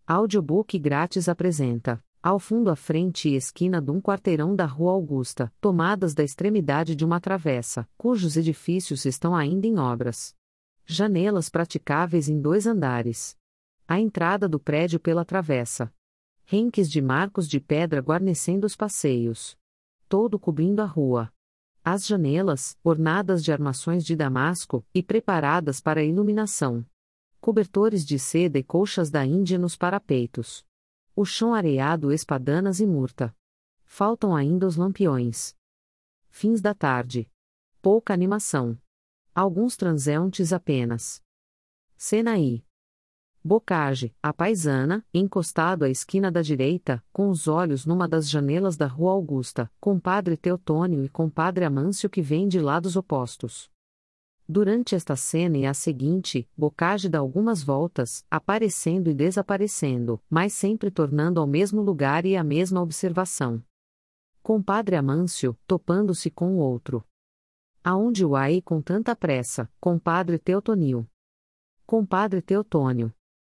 Audiobook grátis apresenta, ao fundo à frente e esquina de um quarteirão da Rua Augusta, tomadas da extremidade de uma travessa, cujos edifícios estão ainda em obras. Janelas praticáveis em 2 andares. A entrada do prédio pela travessa. Renques de marcos de pedra guarnecendo os passeios. Todo cobrindo a rua. As janelas, ornadas de armações de damasco, e preparadas para iluminação. Cobertores de seda e colchas da Índia nos parapeitos. O chão areado espadanas e murta. Faltam ainda os lampiões. Fins da tarde. Pouca animação. Alguns transeuntes apenas. Senaí. Bocage, a paisana, encostado à esquina da direita, com os olhos numa das janelas da Rua Augusta, compadre Teotônio e compadre Amâncio que vêm de lados opostos. Durante esta cena e a seguinte, Bocage dá algumas voltas, aparecendo e desaparecendo, mas sempre tornando ao mesmo lugar e à mesma observação. Compadre Amâncio, topando-se com o outro. Aonde o aí com tanta pressa, compadre Teotonil? Compadre Teotônio.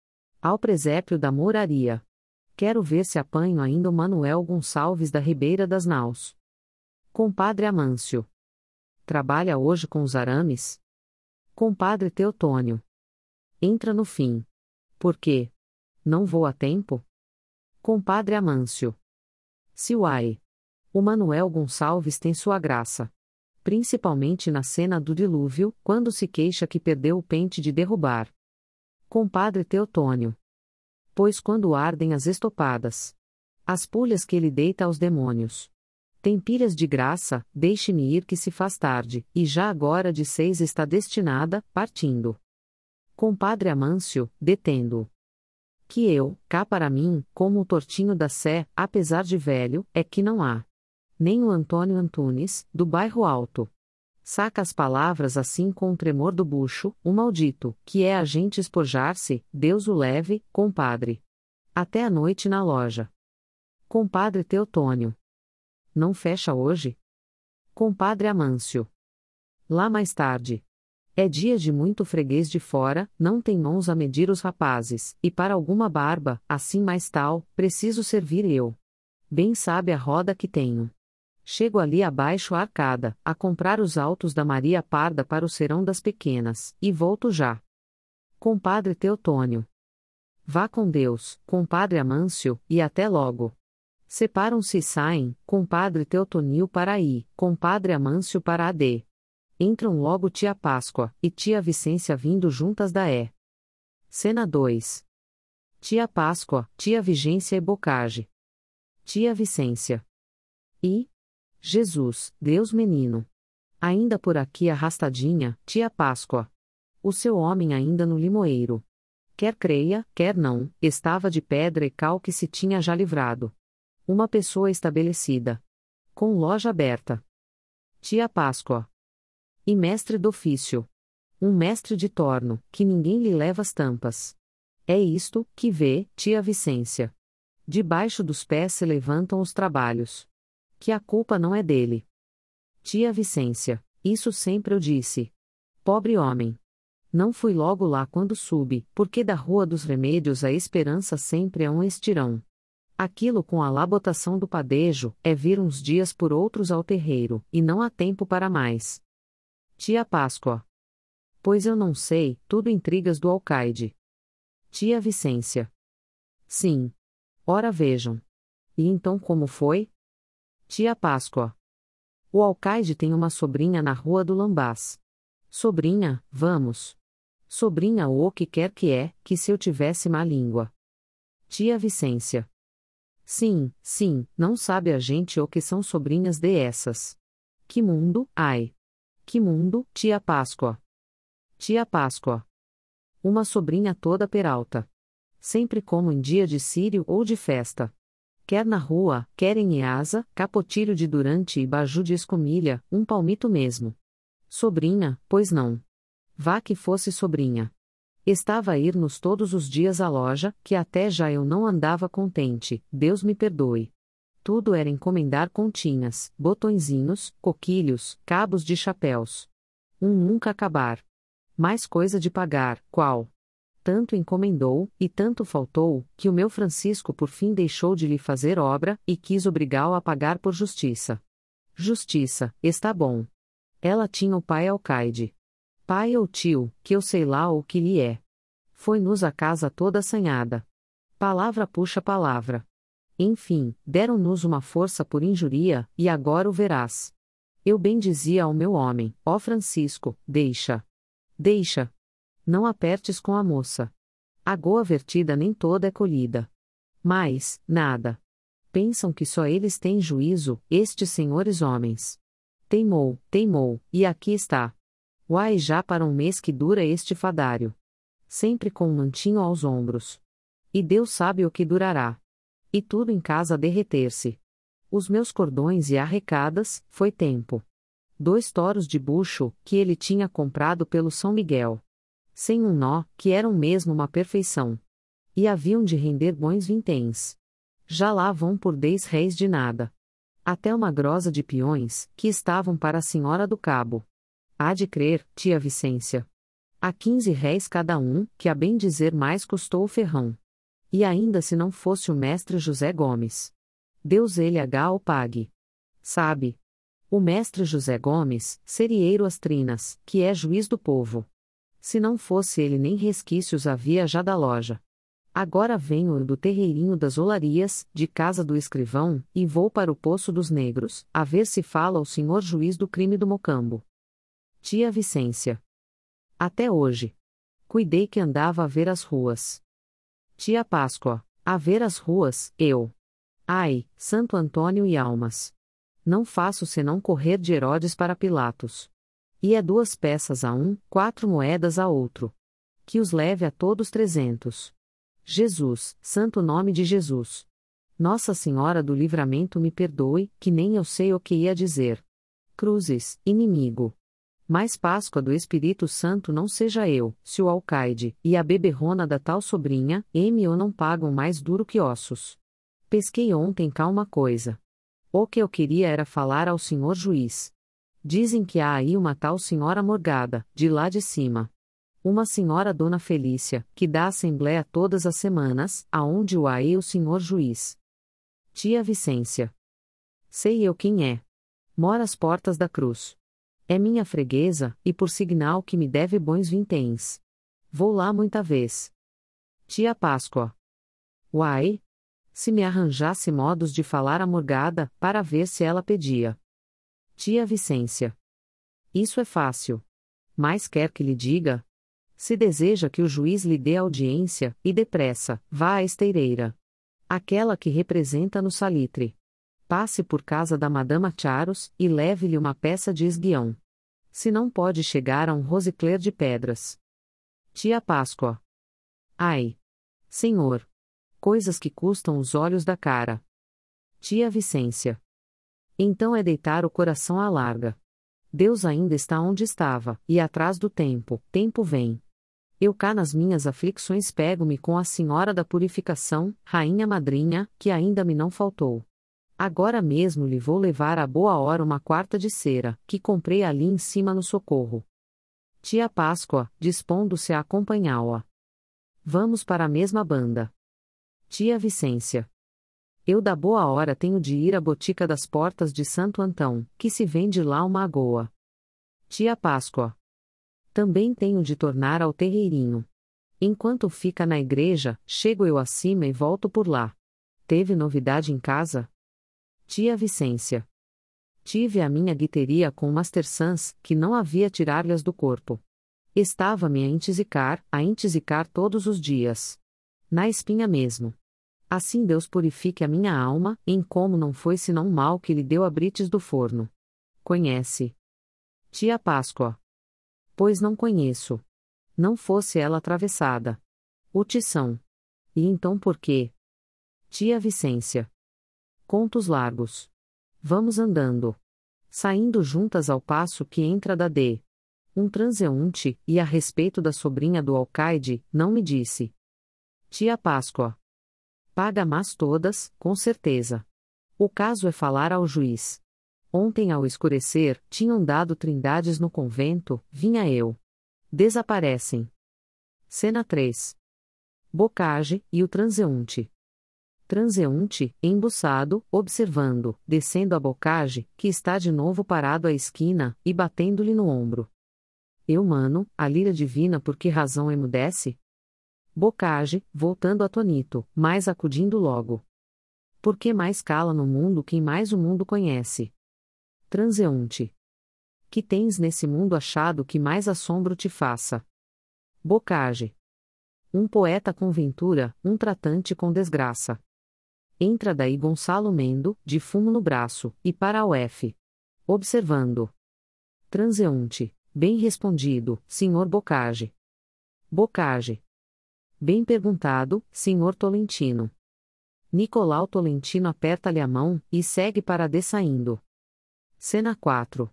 Ao presépio da moraria. Quero ver se apanho ainda o Manuel Gonçalves da Ribeira das Naus. Compadre Amâncio. Trabalha hoje com os arames? Compadre Teotônio. Entra no fim. Por quê? Não vou a tempo? Compadre Amâncio. Se uai. O Manuel Gonçalves tem sua graça. Principalmente na cena do dilúvio, quando se queixa que perdeu o pente de derrubar. Compadre Teotônio. Pois quando ardem as estopadas. As pulhas que ele deita aos demônios. Tem pilhas de graça, deixe-me ir que se faz tarde, e já agora de 6 está destinada, partindo. Compadre Amâncio, detendo-o. Que eu, cá para mim, como o tortinho da Sé, apesar de velho, é que não há. Nem o Antônio Antunes, do bairro Alto. Saca as palavras assim com o tremor do bucho, o maldito, que é a gente espojar-se, Deus o leve, compadre. Até a noite na loja. Compadre Teotônio. Não fecha hoje? Compadre Amâncio. Lá mais tarde. É dia de muito freguês de fora, não tem mãos a medir os rapazes, e para alguma barba, assim mais tal, preciso servir eu. Bem sabe a roda que tenho. Chego ali abaixo a arcada, a comprar os autos da Maria Parda para o serão das pequenas, e volto já. Compadre Teotônio. Vá com Deus, compadre Amâncio, e até logo. Separam-se e saem, compadre Teotonil para aí, compadre Amâncio para AD. Entram logo tia Páscoa, e tia Vicência vindo juntas da E. Cena 2. Tia Páscoa, tia Vigência e Bocage. Tia Vicência. E? Jesus, Deus menino. Ainda por aqui arrastadinha, tia Páscoa. O seu homem ainda no limoeiro. Quer creia, quer não, estava de pedra e cal que se tinha já livrado. Uma pessoa estabelecida. Com loja aberta. Tia Páscoa. E mestre do ofício. Um mestre de torno, que ninguém lhe leva as tampas. É isto, que vê, tia Vicência. Debaixo dos pés se levantam os trabalhos. Que a culpa não é dele. Tia Vicência, isso sempre eu disse. Pobre homem. Não fui logo lá quando subi, porque da Rua dos Remédios a esperança sempre é um estirão. Aquilo com a labotação do padejo, é vir uns dias por outros ao terreiro, e não há tempo para mais. Tia Páscoa. Pois eu não sei, tudo intrigas do alcaide. Tia Vicência. Sim. Ora vejam. E então como foi? Tia Páscoa. O alcaide tem uma sobrinha na Rua do Lambás. Sobrinha, vamos. Sobrinha ou o que quer que é, que se eu tivesse má língua. Tia Vicência. Sim, sim, não sabe a gente o que são sobrinhas de essas. Que mundo, ai. Que mundo, tia Páscoa. Tia Páscoa. Uma sobrinha toda peralta. Sempre como em dia de círio ou de festa. Quer na rua, quer em Iasa, capotilho de durante e baju de escumilha, um palmito mesmo. Sobrinha, pois não. Vá que fosse sobrinha. Estava a ir-nos todos os dias à loja, que até já eu não andava contente, Deus me perdoe. Tudo era encomendar continhas, botõezinhos, coquilhos, cabos de chapéus. Nunca acabar. Mais coisa de pagar, qual? tanto encomendou, e tanto faltou, que o meu Francisco por fim deixou de lhe fazer obra, e quis obrigá-lo a pagar por justiça. Justiça, está bom. Ela tinha o pai alcaide. Pai ou tio, que eu sei lá o que lhe é. Foi-nos a casa toda assanhada. Palavra puxa palavra. Enfim, deram-nos uma força por injuria, e agora o verás. Eu bem dizia ao meu homem, ó Francisco, deixa. Deixa. Não apertes com a moça. A goa vertida nem toda é colhida. Mas, nada. Pensam que só eles têm juízo, estes senhores homens. Teimou, teimou, e aqui está. Uai já para um mês que dura este fadário. Sempre com um mantinho aos ombros. E Deus sabe o que durará. E tudo em casa a derreter-se. Os meus cordões e arrecadas, foi tempo. 2 toros de bucho, que ele tinha comprado pelo São Miguel. Sem um nó, que eram mesmo uma perfeição. E haviam de render bons vinténs. Já lá vão por 10 réis de nada. Até uma grosa de peões, que estavam para a senhora do cabo. Há de crer, tia Vicência. A 15 réis cada um, que a bem dizer mais custou o ferrão. E ainda se não fosse o mestre José Gomes. Deus ele o pague. Sabe? O mestre José Gomes, serieiro às trinas, que é juiz do povo. Se não fosse ele nem resquícios havia já da loja. Agora venho do terreirinho das olarias, de casa do escrivão, e vou para o Poço dos Negros, a ver se fala o senhor juiz do crime do Mocambo. Tia Vicência. Até hoje. Cuidei que andava a ver as ruas. Tia Páscoa. A ver as ruas, eu. Ai, Santo Antônio e almas. Não faço senão correr de Herodes para Pilatos. E é 2 peças a um, 4 moedas a outro. Que os leve a todos 300. Jesus, santo nome de Jesus. Nossa Senhora do Livramento me perdoe, que nem eu sei o que ia dizer. Cruzes, inimigo. Mais Páscoa do Espírito Santo não seja eu, se o alcaide, e a beberrona da tal sobrinha, ou não pagam mais duro que ossos. Pesquei ontem cá uma coisa. O que eu queria era falar ao senhor juiz. Dizem que há aí uma tal senhora Morgada, de lá de cima. Uma senhora Dona Felícia, que dá assembléia todas as semanas, aonde o aí o senhor juiz. Tia Vicência. Sei eu quem é. Mora às portas da cruz. É minha freguesa, e por signal que me deve bons vinténs. Vou lá muita vez. Tia Páscoa. Uai! Se me arranjasse modos de falar a Morgada, para ver se ela pedia. Tia Vicência. Isso é fácil. Mas quer que lhe diga? Se deseja que o juiz lhe dê audiência, e depressa, vá à esteireira. Aquela que representa no salitre. Passe por casa da Madama Charos, e leve-lhe uma peça de esguião. Se não pode chegar a um rosicler de pedras. Tia Páscoa. Ai! Senhor! Coisas que custam os olhos da cara. Tia Vicência. Então é deitar o coração à larga. Deus ainda está onde estava, e atrás do tempo, tempo vem. Eu cá nas minhas aflições pego-me com a Senhora da Purificação, Rainha Madrinha, que ainda me não faltou. Agora mesmo lhe vou levar à boa hora uma quarta de cera, que comprei ali em cima no Socorro. Tia Páscoa, dispondo-se a acompanhá-la. Vamos para a mesma banda. Tia Vicência. Eu da boa hora tenho de ir à botica das portas de Santo Antão, que se vende lá uma agoa. Tia Páscoa. Também tenho de tornar ao terreirinho. Enquanto fica na igreja, chego eu acima e volto por lá. Teve novidade em casa? Tia Vicência. Tive a minha guiteria com Master Sans, que não havia tirar-lhes do corpo. Estava-me a entisicar todos os dias. Na espinha mesmo. Assim Deus purifique a minha alma, em como não foi senão mal que lhe deu a brites do forno. Conhece? Tia Páscoa. Pois não conheço. Não fosse ela atravessada. O tição. E então por quê? Tia Vicência. Contos largos. Vamos andando. Saindo juntas ao passo que entra da D. Um transeunte, e a respeito da sobrinha do alcaide, não me disse. Tia Páscoa. Paga mas todas, com certeza. O caso é falar ao juiz. Ontem ao escurecer, tinham dado trindades no convento, vinha eu. Desaparecem. Cena 3. Bocage, e o transeunte. Transeunte, embuçado, observando, descendo a Bocage, que está de novo parado à esquina, e batendo-lhe no ombro. Eu, mano, a lira divina, por que razão emudece? Bocage, voltando atônito, mas acudindo logo. Por que mais cala no mundo quem mais o mundo conhece? Transeunte. Que tens nesse mundo achado que mais assombro te faça? Bocage. Um poeta com ventura, um tratante com desgraça. Entra daí Gonçalo Mendo, de fumo no braço, e para a UF. Observando. Transeunte. Bem respondido, senhor Bocage. Bocage. Bem perguntado, senhor Tolentino. Nicolau Tolentino aperta-lhe a mão, e segue para dessaindo. Cena 4.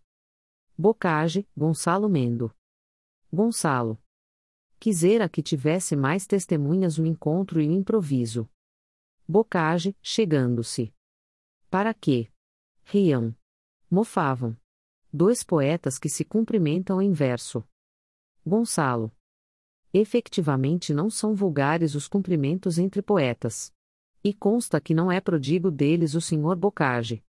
Bocage, Gonçalo Mendo. Gonçalo. Quisera que tivesse mais testemunhas o encontro e o improviso. Bocage, chegando-se. Para quê? Riam. Mofavam. Dois poetas que se cumprimentam em verso. Gonçalo. Efectivamente não são vulgares os cumprimentos entre poetas. E consta que não é prodigo deles o senhor Bocage.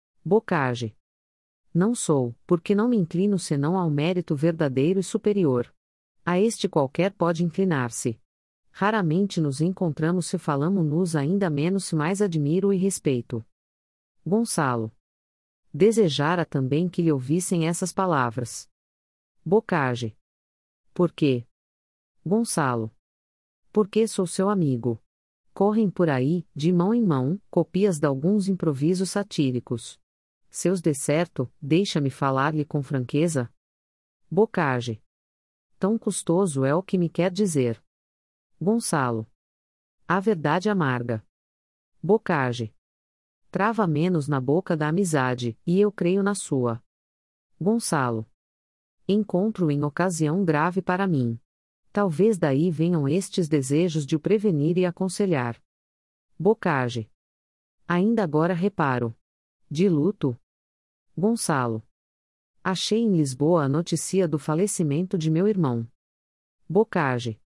Bocage. Não sou, porque não me inclino senão ao mérito verdadeiro e superior. A este qualquer pode inclinar-se. Raramente nos encontramos se falamos-nos, ainda menos se mais admiro e respeito. Gonçalo. Desejara também que lhe ouvissem essas palavras. Bocage. Por quê? Gonçalo. Porque sou seu amigo. Correm por aí, de mão em mão, copias de alguns improvisos satíricos. Seus de certo, deixa-me falar-lhe com franqueza? Bocage. Tão custoso é o que me quer dizer. Gonçalo. A verdade amarga. Bocage. Trava menos na boca da amizade, e eu creio na sua. Gonçalo. Encontro em ocasião grave para mim. Talvez daí venham estes desejos de o prevenir e aconselhar. Bocage. Ainda agora reparo. De luto? Gonçalo. Achei em Lisboa a notícia do falecimento de meu irmão. Bocage.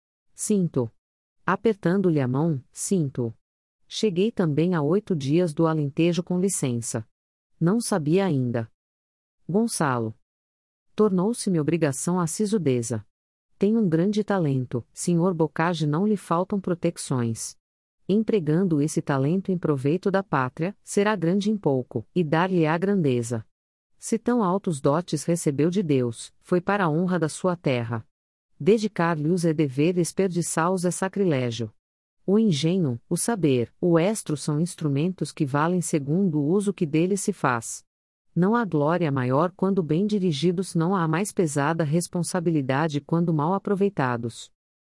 Sinto. Apertando-lhe a mão, sinto. Cheguei também a 8 dias do Alentejo com licença. Não sabia ainda. Gonçalo. Tornou-se-me obrigação a sisudeza. Tem um grande talento, senhor Bocage, não lhe faltam protecções. Empregando esse talento em proveito da pátria, será grande em pouco, e dar-lhe-á grandeza. Se tão altos dotes recebeu de Deus, foi para a honra da sua terra. Dedicar-lhe-os é dever, desperdiçá-os é sacrilégio. O engenho, o saber, o estro são instrumentos que valem segundo o uso que deles se faz. Não há glória maior quando bem dirigidos, não há mais pesada responsabilidade quando mal aproveitados.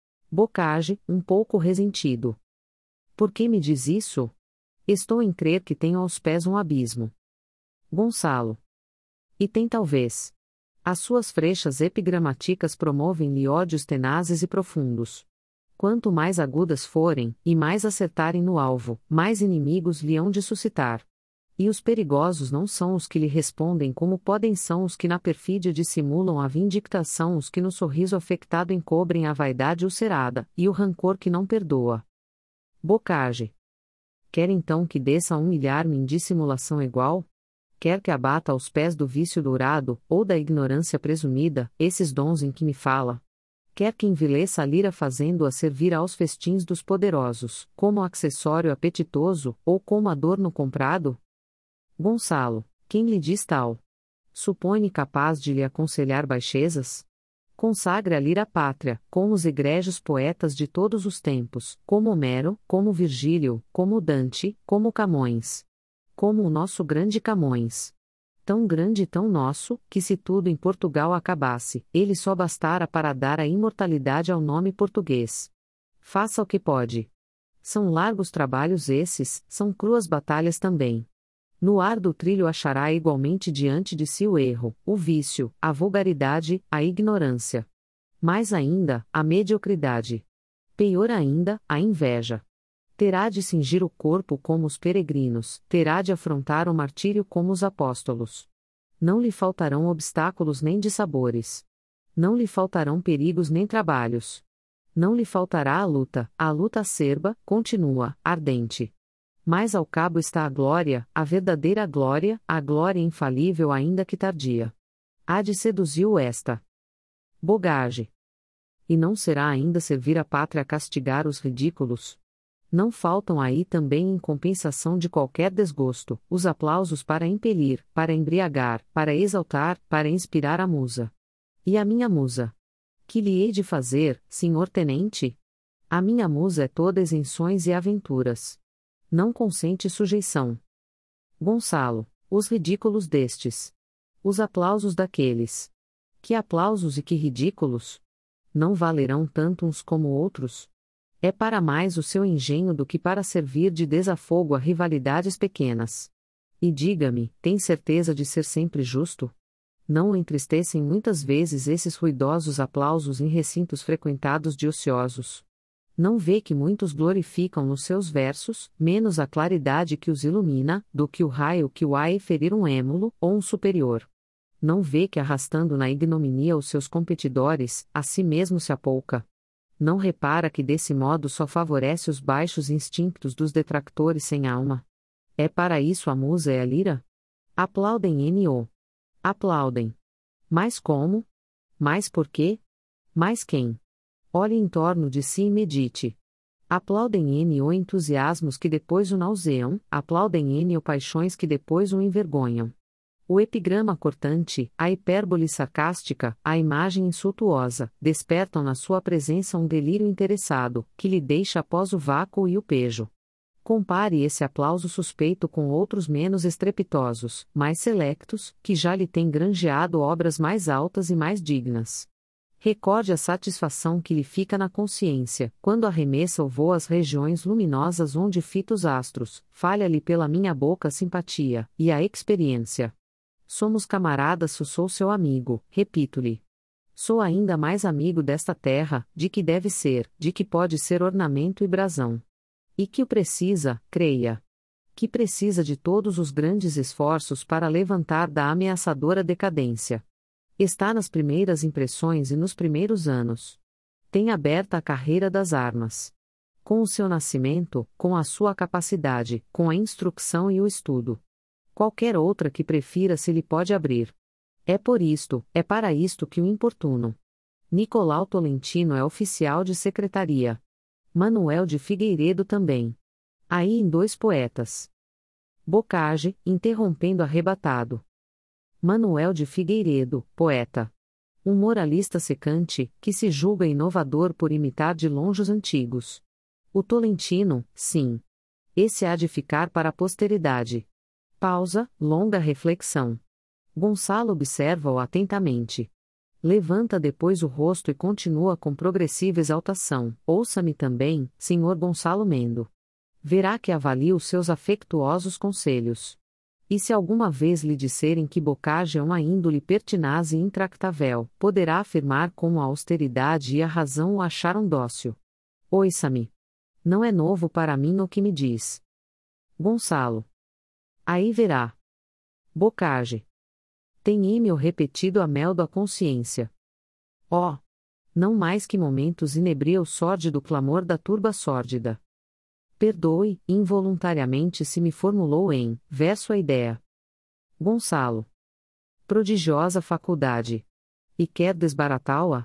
Bocage, um pouco ressentido. Por que me diz isso? Estou em crer que tenho aos pés um abismo. Gonçalo. E tem talvez. As suas frechas epigramáticas promovem-lhe ódios tenazes e profundos. Quanto mais agudas forem, e mais acertarem no alvo, mais inimigos lhe hão de suscitar. E os perigosos não são os que lhe respondem como podem, são os que na perfídia dissimulam a vindictação, os que no sorriso afectado encobrem a vaidade ulcerada, e o rancor que não perdoa. Bocage. Quer então que desça a humilhar-me em dissimulação igual? Quer que abata aos pés do vício dourado, ou da ignorância presumida, esses dons em que me fala? Quer que envileça a lira fazendo-a servir aos festins dos poderosos, como acessório apetitoso, ou como adorno comprado? Gonçalo, quem lhe diz tal? Supõe-me capaz de lhe aconselhar baixezas? Consagre a lira à pátria, como os egrégios poetas de todos os tempos, como Homero, como Virgílio, como Dante, como Camões. Como o nosso grande Camões. Tão grande e tão nosso, que se tudo em Portugal acabasse, ele só bastara para dar a imortalidade ao nome português. Faça o que pode. São largos trabalhos esses, são cruas batalhas também. No ar do trilho achará igualmente diante de si o erro, o vício, a vulgaridade, a ignorância. Mais ainda, a mediocridade. Pior ainda, a inveja. Terá de cingir o corpo como os peregrinos, terá de afrontar o martírio como os apóstolos. Não lhe faltarão obstáculos nem dissabores. Não lhe faltarão perigos nem trabalhos. Não lhe faltará a luta acerba, continua, ardente. Mas ao cabo está a glória, a verdadeira glória, a glória infalível ainda que tardia. Há de seduzi-o esta bogage. E não será ainda servir a pátria a castigar os ridículos? Não faltam aí também em compensação de qualquer desgosto, os aplausos para impelir, para embriagar, para exaltar, para inspirar a musa. E a minha musa? Que lhe hei de fazer, senhor tenente? A minha musa é toda isenções e aventuras. Não consente sujeição. Gonçalo, os ridículos destes. Os aplausos daqueles. Que aplausos e que ridículos! Não valerão tanto uns como outros? É para mais o seu engenho do que para servir de desafogo a rivalidades pequenas. E diga-me, tem certeza de ser sempre justo? Não o entristecem muitas vezes esses ruidosos aplausos em recintos frequentados de ociosos? Não vê que muitos glorificam nos seus versos, menos a claridade que os ilumina, do que o raio que o há e ferir um êmulo, ou um superior? Não vê que arrastando na ignominia os seus competidores, a si mesmo se apouca? Não repara que desse modo só favorece os baixos instintos dos detractores sem alma? É para isso a musa e a lira? Aplaudem N.O. Aplaudem. Mas como? Mas por quê? Mas quem? Olhe em torno de si e medite. Aplaudem N.O. entusiasmos que depois o nauseiam, aplaudem N.O. paixões que depois o envergonham. O epigrama cortante, a hipérbole sarcástica, a imagem insultuosa, despertam na sua presença um delírio interessado, que lhe deixa após o vácuo e o pejo. Compare esse aplauso suspeito com outros menos estrepitosos, mais selectos, que já lhe têm granjeado obras mais altas e mais dignas. Recorde a satisfação que lhe fica na consciência, quando arremessa o voo às regiões luminosas onde fita os astros, falha-lhe pela minha boca a simpatia, e a experiência. Somos camaradas, sou seu amigo, repito-lhe. Sou ainda mais amigo desta terra, de que deve ser, de que pode ser ornamento e brasão. E que o precisa, creia. Que precisa de todos os grandes esforços para levantar da ameaçadora decadência. Está nas primeiras impressões e nos primeiros anos. Tem aberta a carreira das armas. Com o seu nascimento, com a sua capacidade, com a instrução e o estudo. Qualquer outra que prefira se lhe pode abrir. É por isto, é para isto que o importuno. Nicolau Tolentino é oficial de secretaria. Manuel de Figueiredo também. Aí em dois poetas. Bocage, interrompendo arrebatado. Manuel de Figueiredo, poeta. Um moralista secante, que se julga inovador por imitar de longe os antigos. O Tolentino, sim. Esse há de ficar para a posteridade. Pausa, longa reflexão. Gonçalo observa-o atentamente. Levanta depois o rosto e continua com progressiva exaltação. Ouça-me também, senhor Gonçalo Mendo. Verá que avalio os seus afectuosos conselhos. E se alguma vez lhe disserem que Bocage é uma índole pertinaz e intractável, poderá afirmar como a austeridade e a razão o acharam dócil. Ouça-me. Não é novo para mim o que me diz. Gonçalo. Aí verá. Bocage. Tem-me-o repetido a mel da consciência. Oh! Não mais que momentos inebria o sórdido clamor da turba sórdida. Perdoe, involuntariamente se me formulou em verso a ideia. Gonçalo. Prodigiosa faculdade. E quer desbaratá-la?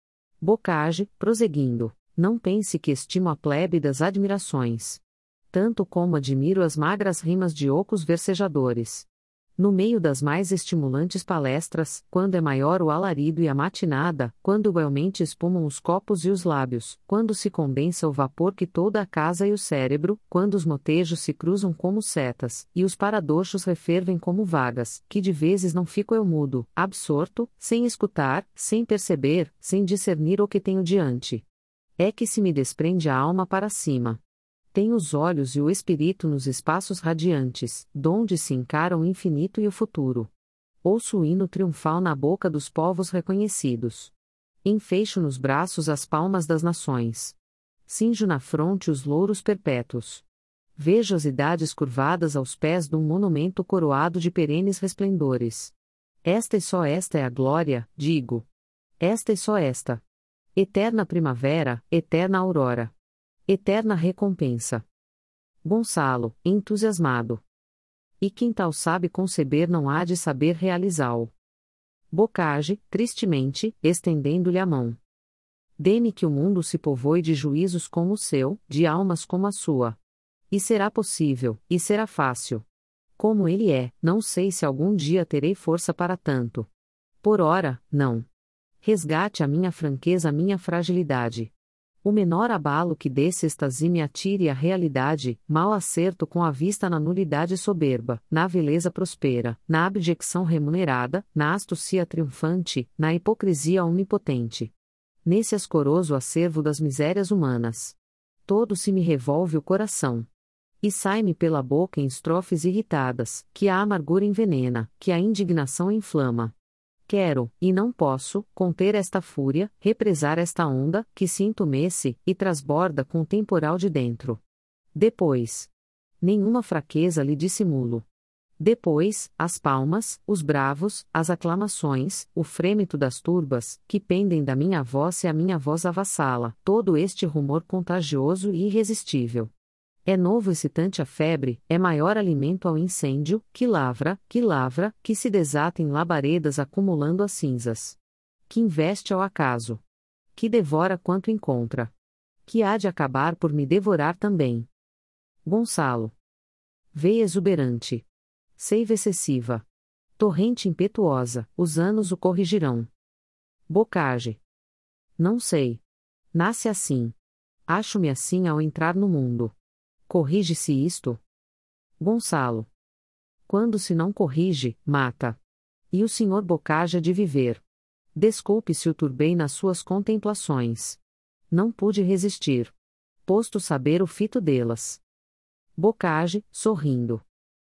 Bocage, prosseguindo, não pense que estimo a plebe das admirações. Tanto como admiro as magras rimas de ocos versejadores. No meio das mais estimulantes palestras, quando é maior o alarido e a matinada, quando igualmente espumam os copos e os lábios, quando se condensa o vapor que toda a casa e o cérebro, quando os motejos se cruzam como setas, e os paradoxos refervem como vagas, que de vezes não fico eu mudo, absorto, sem escutar, sem perceber, sem discernir o que tenho diante. É que se me desprende a alma para cima. Tenho os olhos e o espírito nos espaços radiantes, donde se encaram o infinito e o futuro. Ouço o hino triunfal na boca dos povos reconhecidos. Enfeixo nos braços as palmas das nações. Cinjo na fronte os louros perpétuos. Vejo as idades curvadas aos pés de um monumento coroado de perenes resplendores. Esta e só esta é a glória, digo. Esta e só esta. Eterna primavera, eterna aurora. Eterna recompensa. Gonçalo, entusiasmado. E quem tal sabe conceber não há de saber realizá-lo. Bocage, tristemente, estendendo-lhe a mão. Dê-me que o mundo se povoe de juízos como o seu, de almas como a sua. E será possível, e será fácil. Como ele é, não sei se algum dia terei força para tanto. Por ora, não. Resgate a minha franqueza, a minha fragilidade. O menor abalo que desse êxtase me atire à realidade, mal acerto com a vista na nulidade soberba, na vileza prospera, na abjecção remunerada, na astúcia triunfante, na hipocrisia onipotente. Nesse ascoroso acervo das misérias humanas. Todo se me revolve o coração. E sai-me pela boca em estrofes irritadas, que a amargura envenena, que a indignação inflama. Quero, e não posso, conter esta fúria, represar esta onda, que se entumece, e transborda com o temporal de dentro. Depois. Nenhuma fraqueza lhe dissimulo. Depois, as palmas, os bravos, as aclamações, o frêmito das turbas, que pendem da minha voz e a minha voz avassala, todo este rumor contagioso e irresistível. É novo excitante a febre, é maior alimento ao incêndio, que lavra, que se desata em labaredas acumulando as cinzas. Que investe ao acaso. Que devora quanto encontra. Que há de acabar por me devorar também. Gonçalo. Veia exuberante. Seiva excessiva. Torrente impetuosa, os anos o corrigirão. Bocage. Não sei. Nasce assim. Acho-me assim ao entrar no mundo. Corrige-se isto? Gonçalo. Quando se não corrige, mata. E o senhor Bocage há de viver. Desculpe se o turbei nas suas contemplações. Não pude resistir. Posto saber o fito delas. Bocage, sorrindo.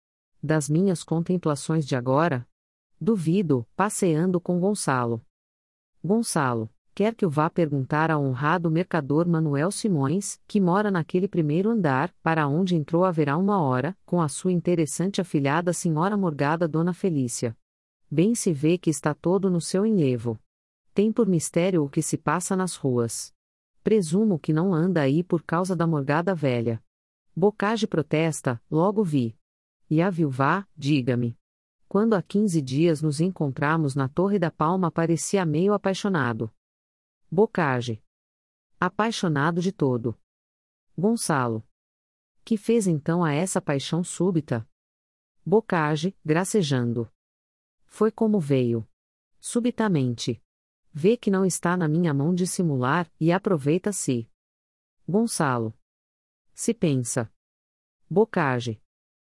Das minhas contemplações de agora? Duvido, passeando com Gonçalo. Gonçalo. Quer que eu vá perguntar ao honrado mercador Manuel Simões, que mora naquele primeiro andar, para onde entrou haverá uma hora, com a sua interessante afilhada senhora Morgada Dona Felícia. Bem se vê que está todo no seu enlevo. Tem por mistério o que se passa nas ruas. Presumo que não anda aí por causa da Morgada velha. Bocage protesta, logo vi. E a viúva, diga-me. Quando há 15 dias nos encontramos na Torre da Palma parecia meio apaixonado. Bocage. Apaixonado de todo. Gonçalo. Que fez então a essa paixão súbita? Bocage, gracejando. Foi como veio. Subitamente. Vê que não está na minha mão dissimular, e aproveita-se. Gonçalo. Se pensa. Bocage.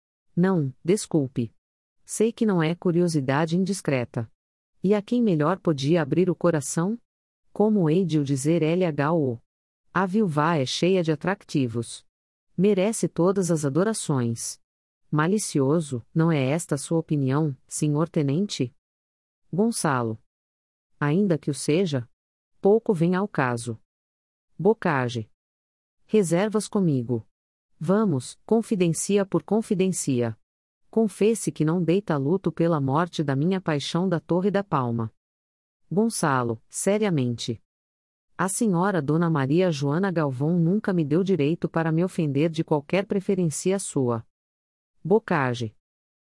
Não, desculpe. Sei que não é curiosidade indiscreta. E a quem melhor podia abrir o coração? Como hei de o dizer LHO? A viúva é cheia de atractivos. Merece todas as adorações. Malicioso, não é esta a sua opinião, senhor tenente? Gonçalo. Ainda que o seja? Pouco vem ao caso. Bocage. Reservas comigo. Vamos, confidencia por confidencia. Confesse que não deita luto pela morte da minha paixão da Torre da Palma. Gonçalo, seriamente. A senhora Dona Maria Joana Galvão nunca me deu direito para me ofender de qualquer preferência sua. Bocage.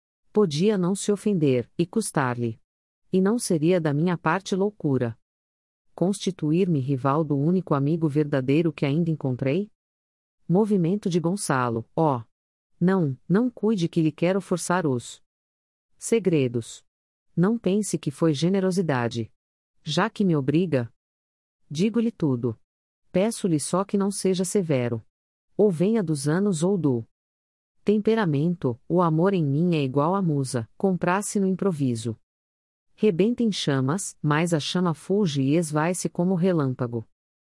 Podia não se ofender, e custar-lhe. E não seria da minha parte loucura. Constituir-me rival do único amigo verdadeiro que ainda encontrei? Movimento de Gonçalo, ó. Não cuide que lhe quero forçar os segredos. Não pense que foi generosidade. Já que me obriga, digo-lhe tudo. Peço-lhe só que não seja severo. Ou venha dos anos ou do temperamento, o amor em mim é igual à musa, comprasse no improviso. Rebenta em chamas, mas a chama fulge e esvai-se como relâmpago.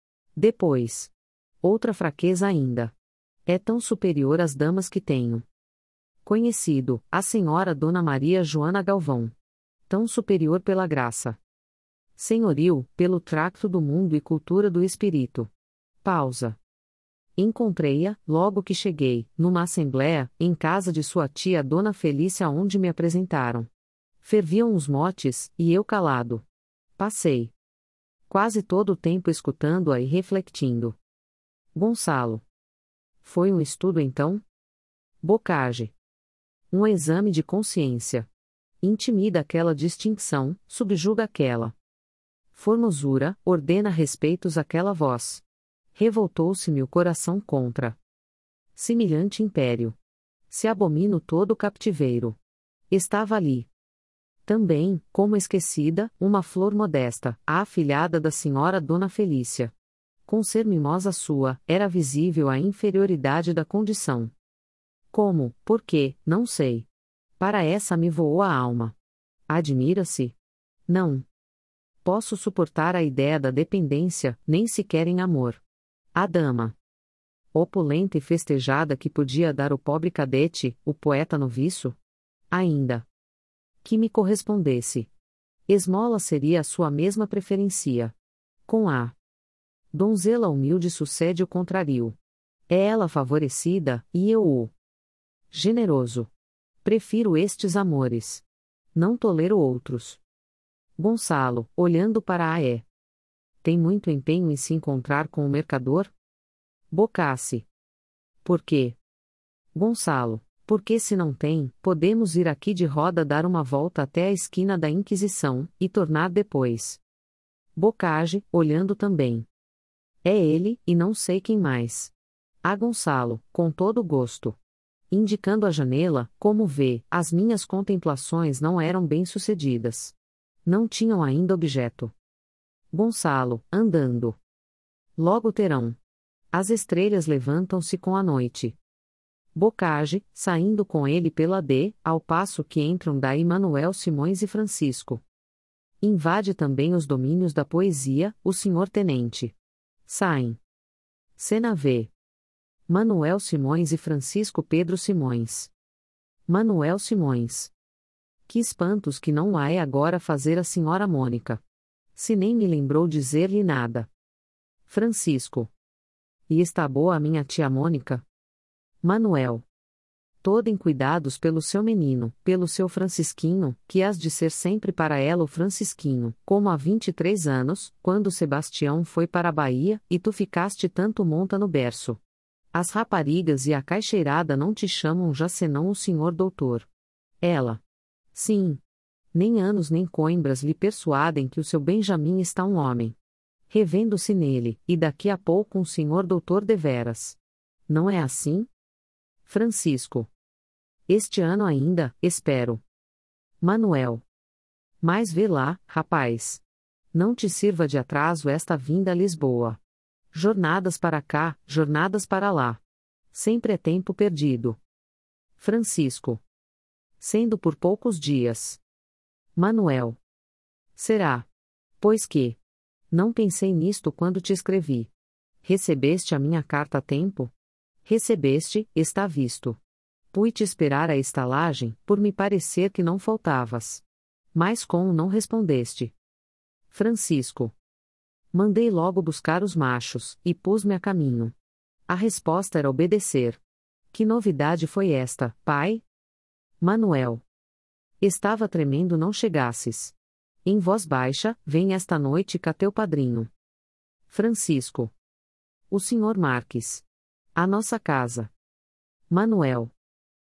Depois. Outra fraqueza ainda. É tão superior às damas que tenho conhecido, a senhora Dona Maria Joana Galvão. Tão superior pela graça. Senhoril, pelo tracto do mundo e cultura do espírito. Pausa. Encontrei-a, logo que cheguei, numa assembléia, em casa de sua tia Dona Felícia onde me apresentaram. Ferviam os motes, e eu calado. Passei. quase todo o tempo escutando-a e refletindo. Gonçalo. Foi um estudo então? Bocage. Um exame de consciência. Intimida aquela distinção, subjuga aquela formosura, ordena respeitos àquela voz. Revoltou-se-me o coração contra semelhante império. Se abomino todo o captiveiro. Estava ali. Também, como esquecida, uma flor modesta, a afilhada da senhora Dona Felícia. Com ser mimosa sua, era visível a inferioridade da condição. Como, por quê, não sei. Para essa me voou a alma. Admira-se? Não. Posso suportar a ideia da dependência, nem sequer em amor. A dama opulenta e festejada que podia dar o pobre cadete, o poeta noviço? Ainda que me correspondesse. Esmola seria a sua mesma preferência. Com a donzela humilde sucede o contrário. É ela favorecida, e eu o generoso. Prefiro estes amores. Não tolero outros. Gonçalo, olhando para a tem muito empenho em se encontrar com o mercador? Bocasse. Por quê? Gonçalo, porque se não tem, podemos ir aqui de roda dar uma volta até a esquina da Inquisição, e tornar depois. Bocage, olhando também. É ele, e não sei quem mais. A Gonçalo, com todo gosto. Indicando a janela, como vê, as minhas contemplações não eram bem-sucedidas. Não tinham ainda objeto. Gonçalo, andando. Logo terão. As estrelas levantam-se com a noite. Bocage, saindo com ele pela ao passo que entram daí Manuel Simões e Francisco. Invade também os domínios da poesia, o senhor tenente. Saem. Cena V. Manuel Simões e Francisco Pedro Simões. Manuel Simões. Que espantos que não há é agora fazer a senhora Mônica. Se nem me lembrou dizer-lhe nada. Francisco. E está boa a minha tia Mônica? Manuel. Toda em cuidados pelo seu menino, pelo seu Francisquinho, que has de ser sempre para ela o Francisquinho, como há 23 anos, quando Sebastião foi para a Bahia, e tu ficaste tanto monta no berço. As raparigas e a caixeirada não te chamam já senão o senhor doutor. Ela. Sim. Nem anos nem coimbras lhe persuadem que o seu Benjamim está um homem. Revendo-se nele, e daqui a pouco um senhor doutor deveras. Não é assim? Francisco. Este ano ainda, espero. Manuel. Mas vê lá, rapaz. Não te sirva de atraso esta vinda a Lisboa. Jornadas para cá, jornadas para lá. Sempre é tempo perdido. Francisco. Sendo por poucos dias. Manuel. Será. Pois que. Não pensei nisto quando te escrevi. Recebeste a minha carta a tempo? Recebeste, está visto. Fui-te esperar a estalagem, por me parecer que não faltavas. Mas como não respondeste? Francisco. Mandei logo buscar os machos, e pus-me a caminho. A resposta era obedecer. Que novidade foi esta, pai? Manuel. Estava tremendo não chegasses. Em voz baixa, vem esta noite cá teu padrinho. Francisco. O senhor Marques. A nossa casa. Manuel.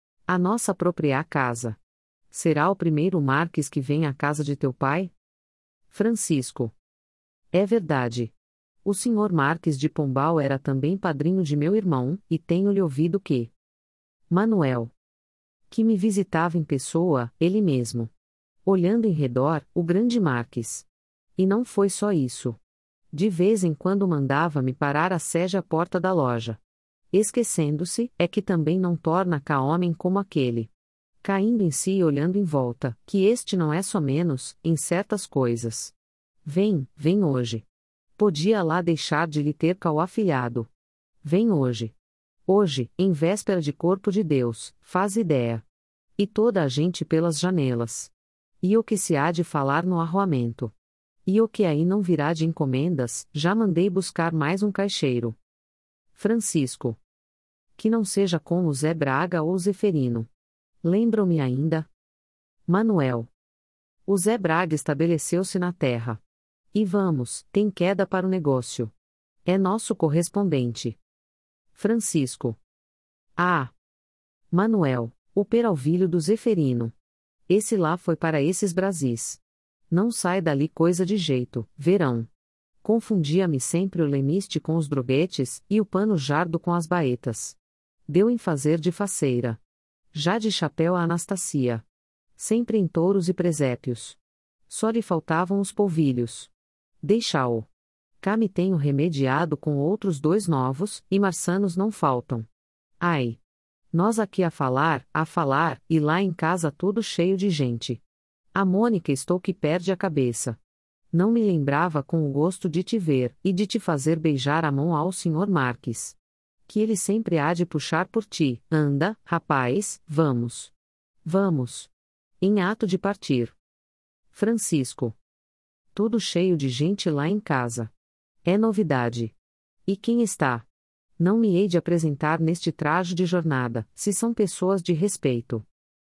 A nossa própria casa. Será o primeiro Marques que vem à casa de teu pai? Francisco. É verdade. O senhor Marques de Pombal era também padrinho de meu irmão, e tenho-lhe ouvido que. Manuel. Que me visitava em pessoa, ele mesmo. Olhando em redor, o grande Marques. E não foi só isso. De vez em quando mandava-me parar a seja à porta da loja. Esquecendo-se, é que também não torna cá homem como aquele. Caindo em si e olhando em volta, que este não é só menos, em certas coisas. Vem, vem hoje. Podia lá deixar de lhe ter cá o afilhado. Vem hoje. Hoje, em véspera de corpo de Deus, faz ideia. E toda a gente pelas janelas. E o que se há de falar no arruamento? E o que aí não virá de encomendas, já mandei buscar mais um caixeiro. Francisco. Que não seja com o Zé Braga ou Zeferino. Lembram-me ainda? Manuel. O Zé Braga estabeleceu-se na terra. E vamos, tem queda para o negócio. É nosso correspondente. Francisco. Ah! Manuel, o peralvilho do Zeferino. Esse lá foi para esses Brasis. Não sai dali coisa de jeito, verão. Confundia-me sempre o lemiste com os droguetes, e o pano jardo com as baetas. Deu em fazer de faceira. Já de chapéu a Anastasia. Sempre em touros e presépios. Só lhe faltavam os polvilhos. Deixa-o. Cá me tenho remediado com outros 2 novos, e marçanos não faltam. Ai! Nós aqui a falar, e lá em casa tudo cheio de gente. A Mônica estou que perde a cabeça. Não me lembrava com o gosto de te ver, e de te fazer beijar a mão ao Sr. Marques. Que ele sempre há de puxar por ti, anda, rapaz, vamos. Vamos. Em ato de partir. Francisco. Tudo cheio de gente lá em casa. É novidade. E quem está? Não me hei de apresentar neste trajo de jornada, se são pessoas de respeito.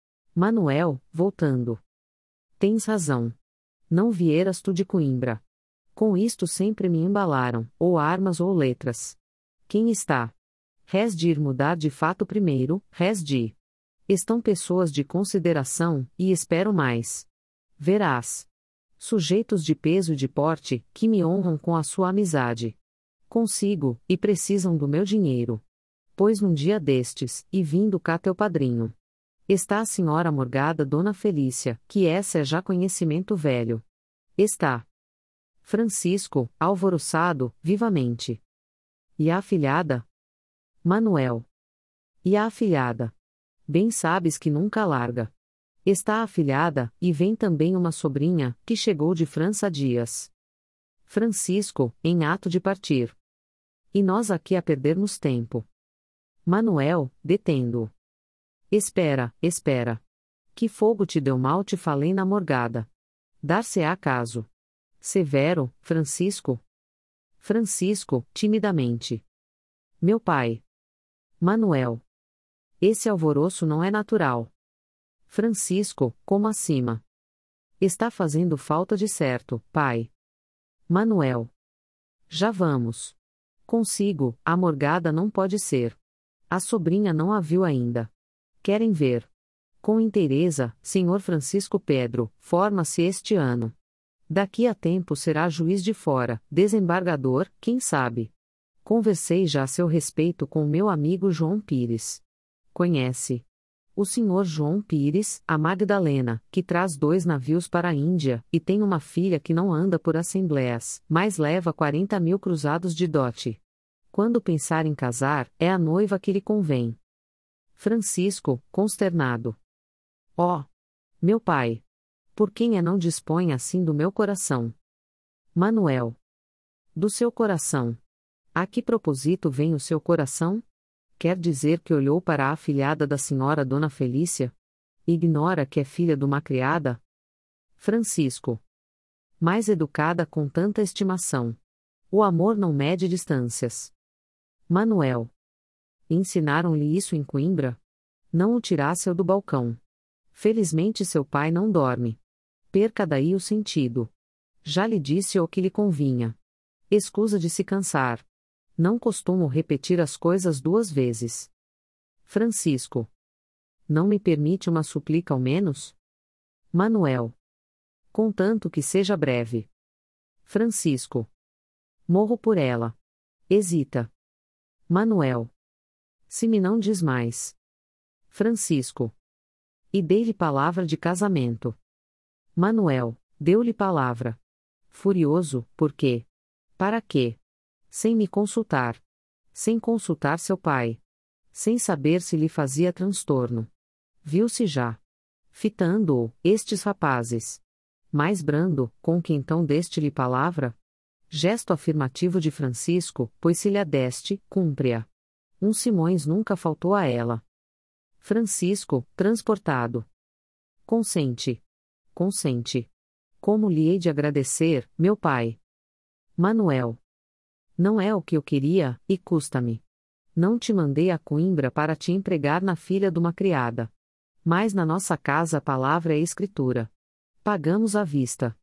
Manuel, voltando. Tens razão. Não vieras tu de Coimbra. Com isto sempre me embalaram, ou armas ou letras. Quem está? Res de ir mudar de fato primeiro, res de. Estão pessoas de consideração, e espero mais. Verás. Sujeitos de peso e de porte, que me honram com a sua amizade. Consigo, e precisam do meu dinheiro. Pois num dia destes, e vindo cá teu padrinho. Está a senhora morgada Dona Felícia, que essa é já conhecimento velho. Está. Francisco, alvoroçado, vivamente. E a afilhada? Manuel. E a afilhada? Bem sabes que nunca larga. Está a afilhada, e vem também uma sobrinha, que chegou de França há dias. Francisco, em ato de partir. E nós aqui a perdermos tempo. Manuel, detendo-o. Espera, espera. Que fogo te deu mal te falei na morgada. Dar-se-á caso. Severo, Francisco. Francisco, timidamente. Meu pai. Manuel. Esse alvoroço não é natural. Francisco, como acima. Está fazendo falta de certo, pai. Manuel. Já vamos. Consigo, a morgada não pode ser. A sobrinha não a viu ainda. Querem ver. Com inteireza, senhor Francisco Pedro, forma-se este ano. Daqui a tempo será juiz de fora, desembargador, quem sabe. Conversei já a seu respeito com o meu amigo João Pires. Conhece. O senhor João Pires, a Magdalena, que traz 2 navios para a Índia, e tem uma filha que não anda por assembléas, mas leva 40.000 cruzados de dote. Quando pensar em casar, é a noiva que lhe convém. Francisco, consternado. Ó! Meu pai! Por quem não dispõe assim do meu coração? Manuel. Do seu coração. A que propósito vem o seu coração? Quer dizer que olhou para a afilhada da senhora Dona Felícia? Ignora que é filha de uma criada? Francisco. Mais educada com tanta estimação. O amor não mede distâncias. Manuel. Ensinaram-lhe isso em Coimbra? Não o tirasse do balcão. Felizmente seu pai não dorme. Perca daí o sentido. Já lhe disse o que lhe convinha. Escusa de se cansar. Não costumo repetir as coisas 2 vezes. Francisco. Não me permite uma súplica ao menos? Manuel. Contanto que seja breve. Francisco. Morro por ela. Hesita. Manuel. Se me não diz mais. Francisco. E dei-lhe palavra de casamento. Manuel, deu-lhe palavra. Furioso, por quê? Para quê? Sem me consultar. Sem consultar seu pai. Sem saber se lhe fazia transtorno. Viu-se já. Fitando-o, estes rapazes. Mais brando, com que então deste-lhe palavra? Gesto afirmativo de Francisco, pois se lhe a deste, cumpre-a. Um Simões nunca faltou a ela. Francisco, transportado. Consente. Consente. Como lhe hei de agradecer, meu pai? Manuel. Não é o que eu queria, e custa-me. Não te mandei a Coimbra para te empregar na filha de uma criada. Mas na nossa casa a palavra é escritura. Pagamos à vista.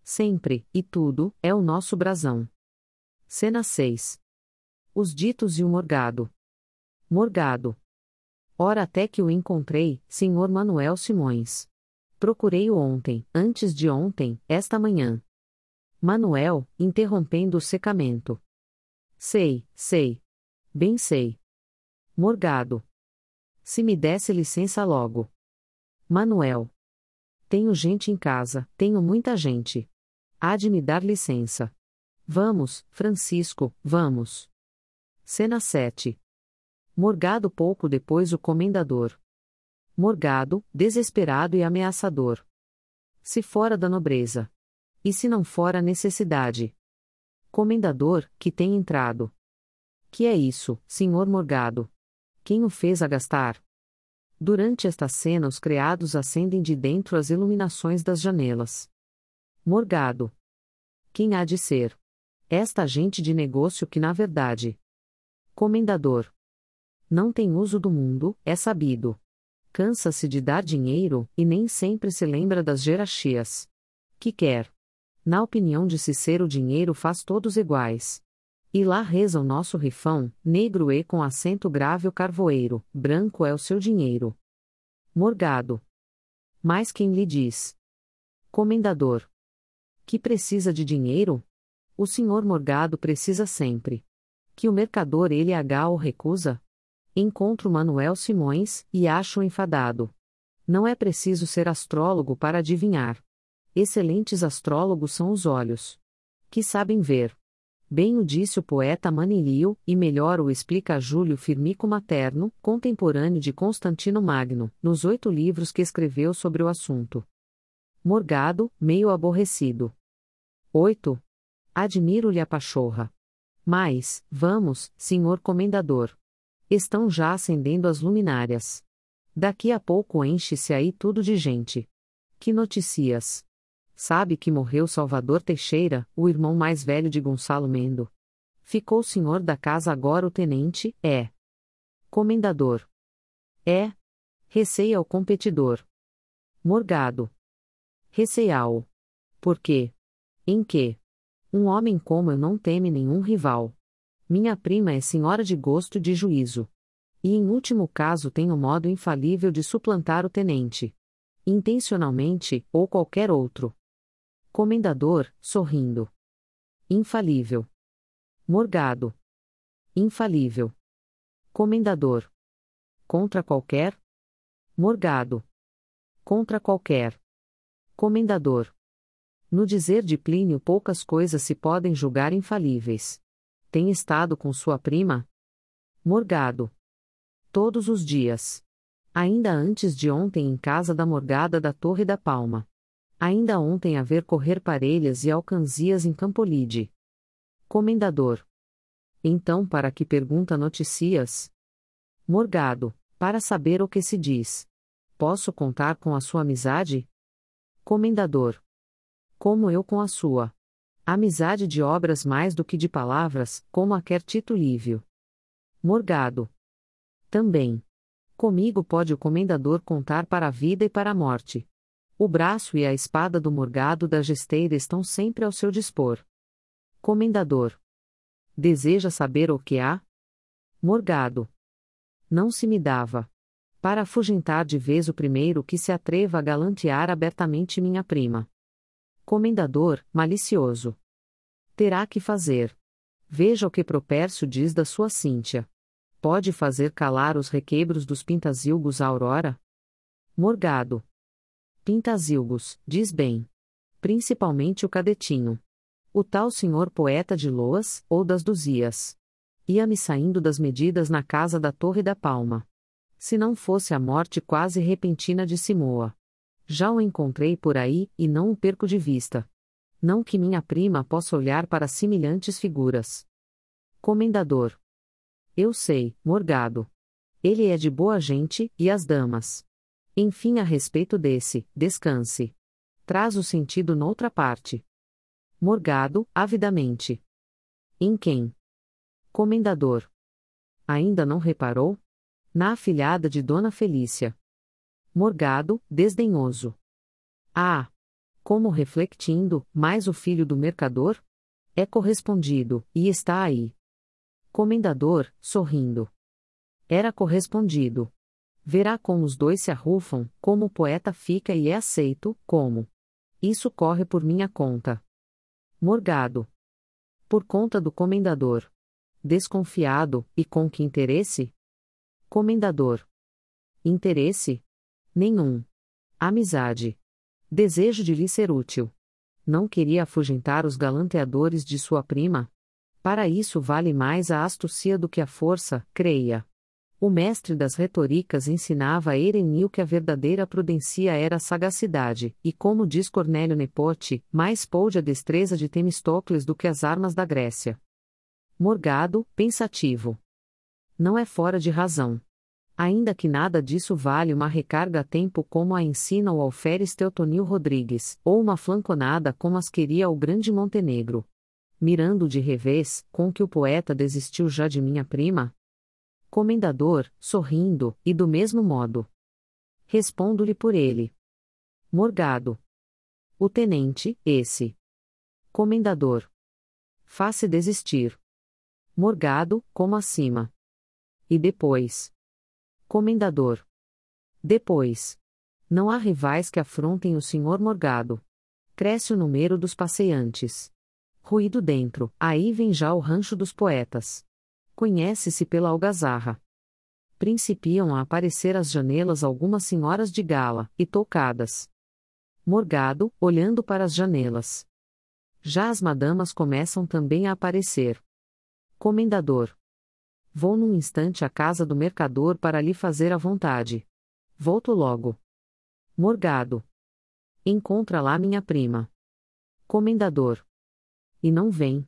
Sempre, e tudo, é o nosso brasão. Cena 6. Os ditos e o morgado. Morgado. Ora até que o encontrei, senhor Manuel Simões. Procurei-o ontem, antes de ontem, esta manhã. Manuel, interrompendo o secamento. Sei, sei. Bem sei. Morgado. Se me desse licença logo. Manuel. Tenho gente em casa, tenho muita gente. Há de me dar licença. Vamos, Francisco, vamos. Cena 7. Morgado pouco depois o comendador. Morgado, desesperado e ameaçador. Se fora da nobreza. E se não fora a necessidade? Comendador, que tem entrado. Que é isso, senhor Morgado? Quem o fez agastar? Durante esta cena os criados acendem de dentro as iluminações das janelas. Morgado. Quem há de ser? Esta gente de negócio que na verdade. Comendador. Não tem uso do mundo, é sabido. Cansa-se de dar dinheiro, e nem sempre se lembra das hierarquias. Que quer? Na opinião de Cicero, o dinheiro faz todos iguais. E lá reza o nosso rifão, negro e com acento grave o carvoeiro, branco é o seu dinheiro. Morgado. Mas quem lhe diz? Comendador. Que precisa de dinheiro? O senhor Morgado precisa sempre. Que o mercador ele o recusa? Encontro Manuel Simões, e acho-o enfadado. Não é preciso ser astrólogo para adivinhar. Excelentes astrólogos são os olhos. Que sabem ver. Bem o disse o poeta Manilio, e melhor o explica Júlio Firmico Materno, contemporâneo de Constantino Magno, nos 8 livros que escreveu sobre o assunto. Morgado, meio aborrecido. 8. Admiro-lhe a pachorra. Mas, vamos, senhor comendador. Estão já acendendo as luminárias. Daqui a pouco enche-se aí tudo de gente. Que noticias! Sabe que morreu Salvador Teixeira, o irmão mais velho de Gonçalo Mendo. Ficou senhor da casa agora o tenente, é. Comendador. É. Receia o competidor. Morgado. Receia-o. Por quê? Em quê? Um homem como eu não teme nenhum rival. Minha prima é senhora de gosto e de juízo. E em último caso tem o modo infalível de suplantar o tenente. Intencionalmente, ou qualquer outro. Comendador, sorrindo. Infalível. Morgado. Infalível. Comendador. Contra qualquer? Morgado. Contra qualquer. Comendador. No dizer de Plínio poucas coisas se podem julgar infalíveis. Tem estado com sua prima? Morgado. Todos os dias. Ainda antes de ontem em casa da Morgada da Torre da Palma. Ainda ontem a ver correr parelhas e alcanzias em Campolide. Comendador. Então para que pergunta noticias? Morgado, para saber o que se diz. Posso contar com a sua amizade? Comendador. Como eu com a sua. Amizade de obras mais do que de palavras, como a quer Tito Lívio. Morgado. Também. Comigo pode o comendador contar para a vida e para a morte. O braço e a espada do Morgado da Gesteira estão sempre ao seu dispor. Comendador. Deseja saber o que há? Morgado. Não se me dava. Para afugentar de vez o primeiro que se atreva a galantear abertamente minha prima. Comendador, malicioso. Terá que fazer. Veja o que Propércio diz da sua Cíntia. Pode fazer calar os requebros dos pintazilgos à aurora? Morgado. Pintazilgos, diz bem. Principalmente o cadetinho. O tal senhor poeta de loas, ou das duzias. Ia-me saindo das medidas na casa da Torre da Palma. Se não fosse a morte quase repentina de Simoa. Já o encontrei por aí, e não o perco de vista. Não que minha prima possa olhar para semelhantes figuras. Comendador. Eu sei, Morgado. Ele é de boa gente, e as damas. Enfim, a respeito desse, descanse. Traz o sentido noutra parte. Morgado, avidamente. Em quem? Comendador. Ainda não reparou? Na afilhada de Dona Felícia. Morgado, desdenhoso. Ah! Como refletindo, mais o filho do mercador? É correspondido, e está aí. Comendador, sorrindo. Era correspondido. Verá como os dois se arrufam, como o poeta fica e é aceito, como. Isso corre por minha conta. Morgado. Por conta do comendador. Desconfiado, e com que interesse? Comendador. Interesse? Nenhum. Amizade. Desejo de lhe ser útil. Não queria afugentar os galanteadores de sua prima? Para isso vale mais a astúcia do que a força, creia. O mestre das retoricas ensinava a Erenil que a verdadeira prudência era a sagacidade, e como diz Cornélio Nepote, mais poude a destreza de Temistocles do que as armas da Grécia. Morgado, pensativo. Não é fora de razão. Ainda que nada disso vale uma recarga a tempo como a ensina o alferes Teotonil Rodrigues, ou uma flanconada como as queria o grande Montenegro. Mirando de revés, com que o poeta desistiu já de minha prima? Comendador, sorrindo, e do mesmo modo. Respondo-lhe por ele. Morgado. O tenente, esse. Comendador. Faça desistir. Morgado, como acima. E depois. Comendador. Depois. Não há rivais que afrontem o senhor Morgado. Cresce o número dos passeantes. Ruído dentro, aí vem já o rancho dos poetas. Conhece-se pela algazarra. Principiam a aparecer às janelas algumas senhoras de gala, e toucadas. Morgado, olhando para as janelas. Já as madamas começam também a aparecer. Comendador. Vou num instante à casa do mercador para lhe fazer a vontade. Volto logo. Morgado. Encontra lá minha prima. Comendador. E não vem.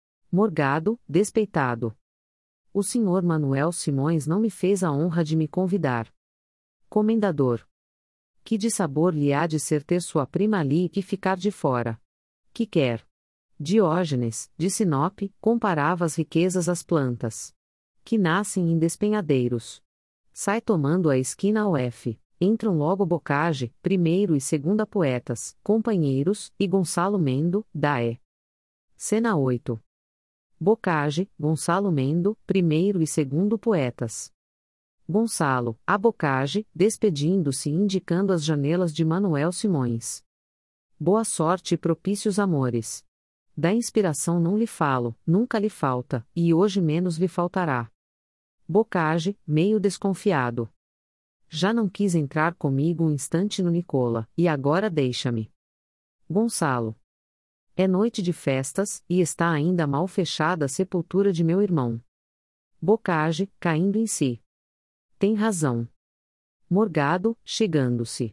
Morgado, despeitado. O senhor Manuel Simões não me fez a honra de me convidar. Comendador. Que de sabor lhe há de ser ter sua prima ali e que ficar de fora? Que quer? Diógenes, de Sinope, comparava as riquezas às plantas. Que nascem em despenhadeiros. Sai tomando a esquina ao F. Entram logo Bocage, primeiro e segunda poetas, companheiros, e Gonçalo Mendo, da E. Cena 8. Bocage, Gonçalo Mendo, primeiro e segundo poetas. Gonçalo, a Bocage, despedindo-se e indicando as janelas de Manuel Simões. Boa sorte e propícios amores. Da inspiração não lhe falo, nunca lhe falta, e hoje menos lhe faltará. Bocage, meio desconfiado. Já não quis entrar comigo um instante no Nicola, e agora deixa-me. Gonçalo. É noite de festas, e está ainda mal fechada a sepultura de meu irmão. Bocage, caindo em si. Tem razão. Morgado, chegando-se.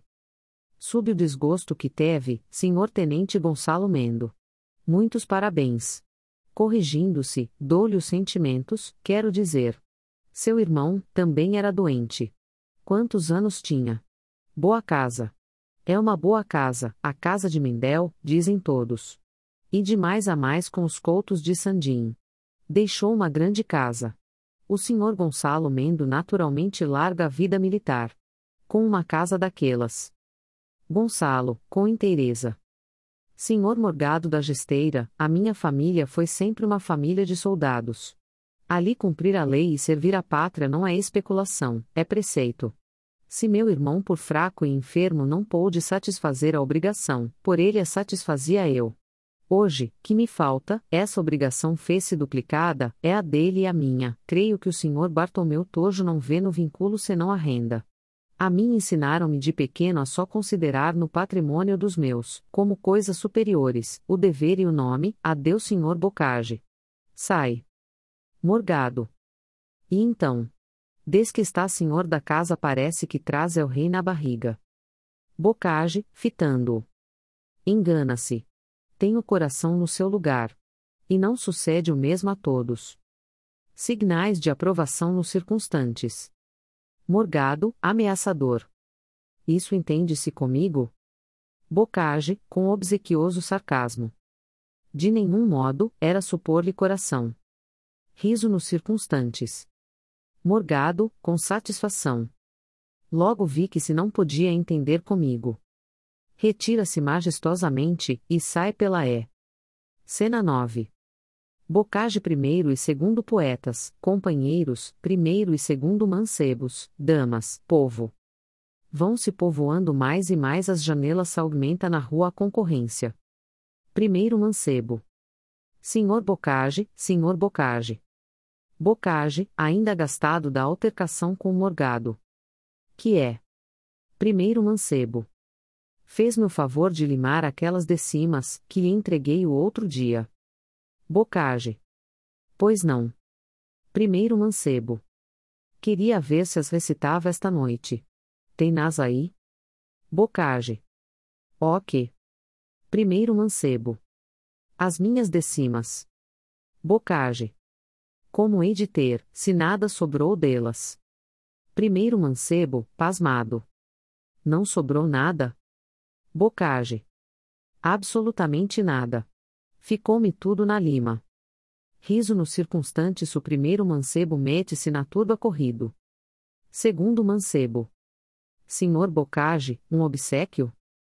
Sob o desgosto que teve, senhor tenente Gonçalo Mendo. Muitos parabéns. Corrigindo-se, dou-lhe os sentimentos, quero dizer. Seu irmão, também era doente. Quantos anos tinha? Boa casa. É uma boa casa, a casa de Mendel, dizem todos. E de mais a mais com os coutos de Sandim. Deixou uma grande casa. O senhor Gonçalo Mendo naturalmente larga a vida militar. Com uma casa daquelas. Gonçalo, com inteireza. Senhor Morgado da Gesteira, a minha família foi sempre uma família de soldados. Ali cumprir a lei e servir a pátria não é especulação, é preceito. Se meu irmão por fraco e enfermo não pôde satisfazer a obrigação, por ele a satisfazia eu. Hoje, que me falta, essa obrigação fez-se duplicada, é a dele e a minha. Creio que o senhor Bartolomeu Tojo não vê no vínculo senão a renda. A mim ensinaram-me de pequeno a só considerar no patrimônio dos meus, como coisas superiores, o dever e o nome. Adeus, senhor Bocage. Sai. Morgado. E então? Desde que está senhor da casa parece que traz el rei na barriga. Bocage, fitando-o. Engana-se. Tem o coração no seu lugar. E não sucede o mesmo a todos. Signais de aprovação nos circunstantes. Morgado, ameaçador. Isso entende-se comigo? Bocage, com obsequioso sarcasmo. De nenhum modo, era supor-lhe coração. Riso nos circunstantes. Morgado, com satisfação. Logo vi que se não podia entender comigo. Retira-se majestosamente, e sai pela Cena 9. Bocage primeiro e segundo poetas, companheiros, primeiro e segundo mancebos, damas, povo. Vão se povoando mais e mais as janelas, aumenta na rua a concorrência. Primeiro mancebo. Senhor Bocage, senhor Bocage. Bocage, ainda gastado da altercação com o morgado. Que é? Primeiro mancebo. Fez-me o favor de limar aquelas decimas, que lhe entreguei o outro dia. Bocage. Pois não. Primeiro mancebo. Queria ver se as recitava esta noite. Tem-nas aí? Bocage. Ó que. Primeiro mancebo. As minhas decimas. Bocage. Como hei de ter, se nada sobrou delas? Primeiro mancebo, pasmado. Não sobrou nada? Bocage. Absolutamente nada. Ficou-me tudo na lima. Riso no circunstante. O primeiro mancebo mete-se na turba corrido. Segundo mancebo. Senhor Bocage, um obséquio?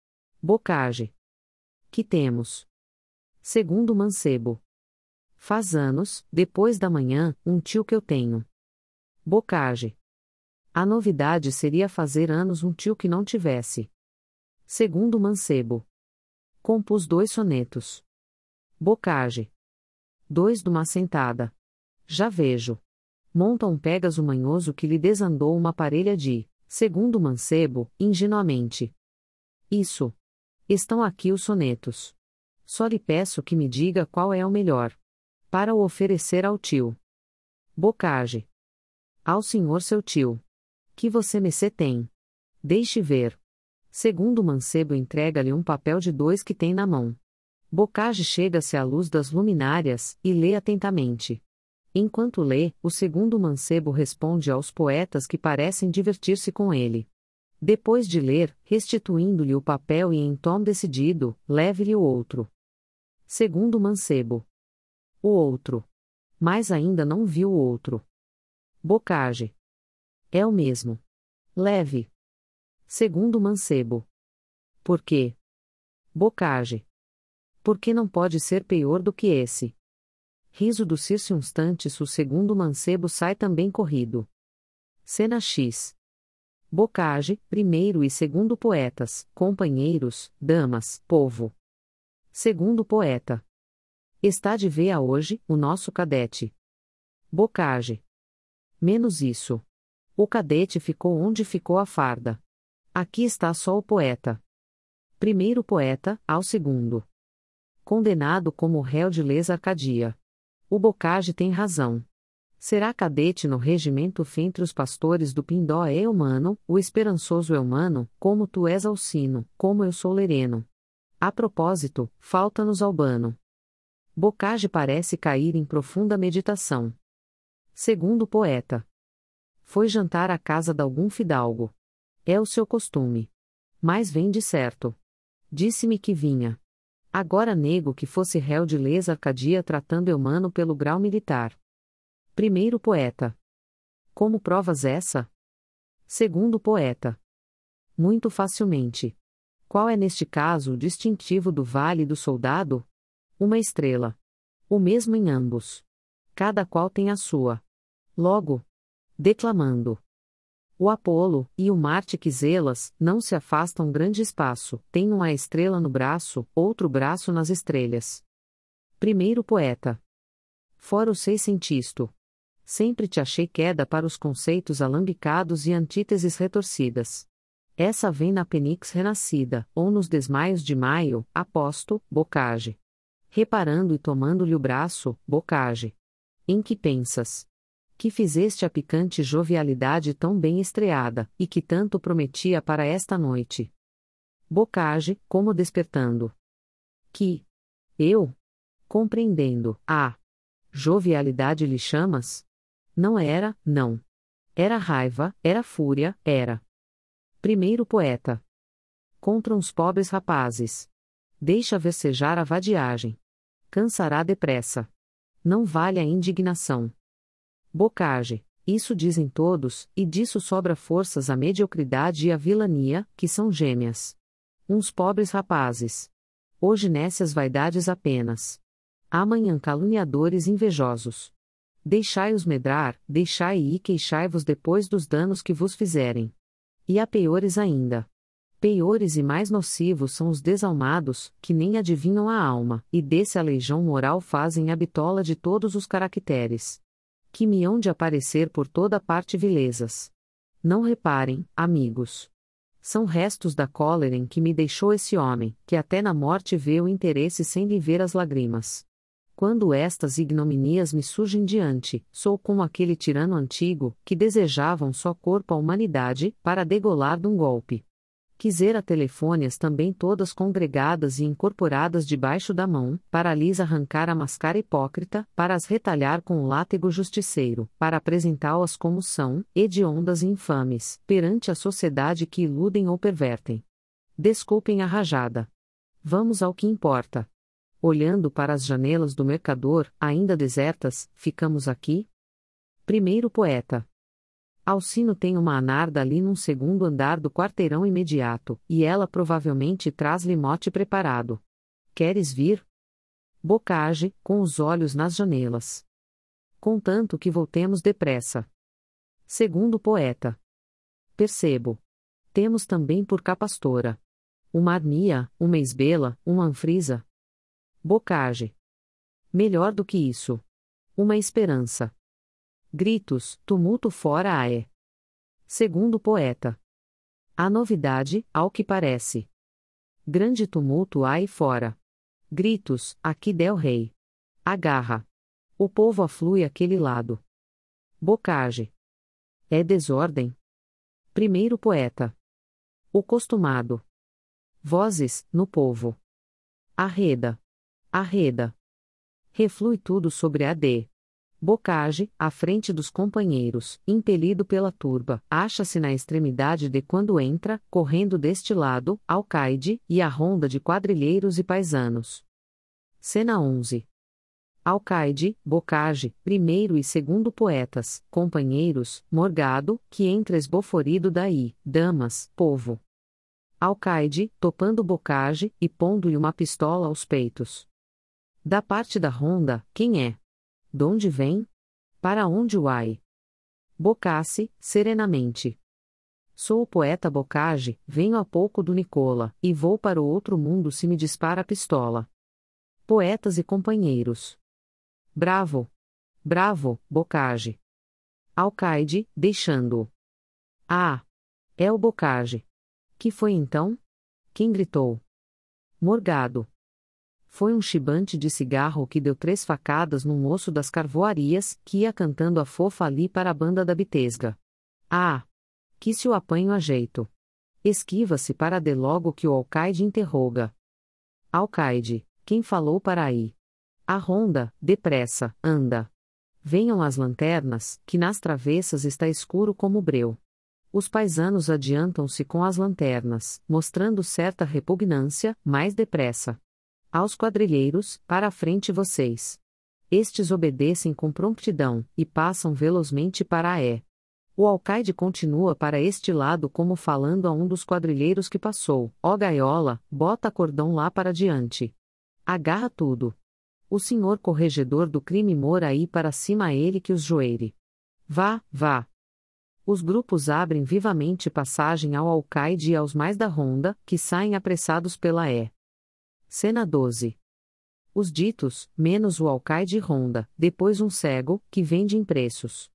Bocage. Que temos? Segundo mancebo. Faz anos, depois da manhã, um tio que eu tenho. Bocage. A novidade seria fazer anos um tio que não tivesse. Segundo mancebo. Compus 2 sonetos. Bocage. 2 de uma sentada. Já vejo. Monta um Pégaso manhoso que lhe desandou uma parelha de, segundo mancebo, ingenuamente. Isso. Estão aqui os sonetos. Só lhe peço que me diga qual é o melhor. Para o oferecer ao tio. Bocage. Ao senhor seu tio. Que você mercê tem. Deixe ver. Segundo mancebo entrega-lhe um papel de 2 que tem na mão. Bocage chega-se à luz das luminárias, e lê atentamente. Enquanto lê, o segundo mancebo responde aos poetas que parecem divertir-se com ele. Depois de ler, restituindo-lhe o papel e em tom decidido, leve-lhe o outro. Segundo mancebo. O outro. Mas ainda não viu o outro. Bocage. É o mesmo. Leve. Segundo mancebo. Por quê? Bocage. Porque não pode ser pior do que esse. Riso do circunstantes. O segundo mancebo sai também corrido. Cena X. Bocage, primeiro e segundo poetas, companheiros, damas, povo. Segundo poeta. Está de ver a hoje, o nosso cadete. Bocage. Menos isso. O cadete ficou onde ficou a farda. Aqui está só o poeta. Primeiro poeta, ao segundo. Condenado como réu de lesa Arcadia. O Bocage tem razão. Será cadete no regimento fentre os pastores do Pindó é humano, o esperançoso é humano, como tu és Alcino, como eu sou Lereno. A propósito, falta-nos Albano. Bocage parece cair em profunda meditação. Segundo poeta. Foi jantar à casa de algum fidalgo. É o seu costume. Mas vem de certo. Disse-me que vinha. Agora nego que fosse réu de lesa Arcadia tratando Eumano pelo grau militar. Primeiro poeta. Como provas essa? Segundo poeta. Muito facilmente. Qual é neste caso o distintivo do vale do soldado? Uma estrela. O mesmo em ambos. Cada qual tem a sua. Logo. Declamando. O Apolo, e o Marte que zelas, não se afastam grande espaço, tem uma estrela no braço, outro braço nas estrelas. Primeiro poeta. Fora o seiscentisto. Sempre te achei queda para os conceitos alambicados e antíteses retorcidas. Essa vem na Penix renascida, ou nos desmaios de maio, aposto, Bocage. Reparando e tomando-lhe o braço, Bocage. Em que pensas? Que fizeste a picante jovialidade tão bem estreada, e que tanto prometia para esta noite. Bocage, como despertando. Que? Eu? Compreendendo, jovialidade lhe chamas? Não era, não. Era raiva, era fúria, era. Primeiro poeta. Contra uns pobres rapazes. Deixa versejar a vadiagem. Cansará depressa. Não vale a indignação. Bocage, isso dizem todos, e disso sobra forças a mediocridade e a vilania, que são gêmeas. Uns pobres rapazes. Hoje nécias vaidades apenas. Amanhã caluniadores invejosos. Deixai-os medrar, deixai e queixai-vos depois dos danos que vos fizerem. E há piores ainda. Piores e mais nocivos são os desalmados, que nem adivinham a alma, e desse aleijão moral fazem a bitola de todos os caracteres. Que me hão de aparecer por toda parte vilezas. Não reparem, amigos. São restos da cólera em que me deixou esse homem, que até na morte vê o interesse sem lhe ver as lágrimas. Quando estas ignominias me surgem diante, sou como aquele tirano antigo, que desejava um só corpo à humanidade, para degolar de um golpe. Quisera telefônias também todas congregadas e incorporadas debaixo da mão, para lhes arrancar a máscara hipócrita, para as retalhar com o látego justiceiro, para apresentá-las como são, hediondas e infames, perante a sociedade que iludem ou pervertem. Desculpem a rajada. Vamos ao que importa. Olhando para as janelas do mercador, ainda desertas, ficamos aqui? Primeiro poeta. Alcino tem uma anarda ali num segundo andar do quarteirão imediato, e ela provavelmente traz-lhe mote preparado. Queres vir? Bocage, com os olhos nas janelas. Contanto que voltemos depressa. Segundo poeta. Percebo. Temos também por capastora uma arnia, uma esbela, uma anfrisa. Bocage. Melhor do que isso. Uma esperança. Gritos, tumulto fora há é. Segundo poeta. Há novidade, ao que parece. Grande tumulto há aí fora. Gritos, aqui del rei. Agarra. O povo aflui àquele lado. Bocage. É desordem. Primeiro poeta. O costumado. Vozes, no povo. Arreda. Arreda. Reflui tudo sobre a D. Bocage, à frente dos companheiros, impelido pela turba, acha-se na extremidade de quando entra, correndo deste lado, Alcaide, e a ronda de quadrilheiros e paisanos. Cena 11. Alcaide, Bocage, primeiro e segundo poetas, companheiros, Morgado, que entra esboforido daí, damas, povo. Alcaide, topando Bocage, e pondo-lhe uma pistola aos peitos. Da parte da ronda, quem é? Donde vem? Para onde vai? Bocace, serenamente. Sou o poeta Bocage, venho há pouco do Nicola, e vou para o outro mundo se me dispara a pistola. Poetas e companheiros. Bravo! Bravo, Bocage! Alcaide, deixando-o. Ah! É o Bocage. Que foi então? Quem gritou? Morgado. Foi um chibante de cigarro que deu 3 facadas num moço das carvoarias, que ia cantando a fofa ali para a banda da bitesga. Ah! Que se o apanho a jeito. Esquiva-se para de logo que o alcaide interroga. Alcaide, quem falou para aí? A ronda, depressa, anda. Venham as lanternas, que nas travessas está escuro como breu. Os paisanos adiantam-se com as lanternas, mostrando certa repugnância, mais depressa. Aos quadrilheiros, para a frente vocês. Estes obedecem com promptidão, e passam velozmente para a é. O alcaide continua para este lado como falando a um dos quadrilheiros que passou, ó gaiola, bota cordão lá para diante. Agarra tudo. O senhor corregedor do crime mora aí para cima ele que os joeire. Vá, vá. Os grupos abrem vivamente passagem ao alcaide e aos mais da ronda, que saem apressados pela é. Cena 12. Os ditos, menos o alcaide e ronda, depois um cego, que vende em preços.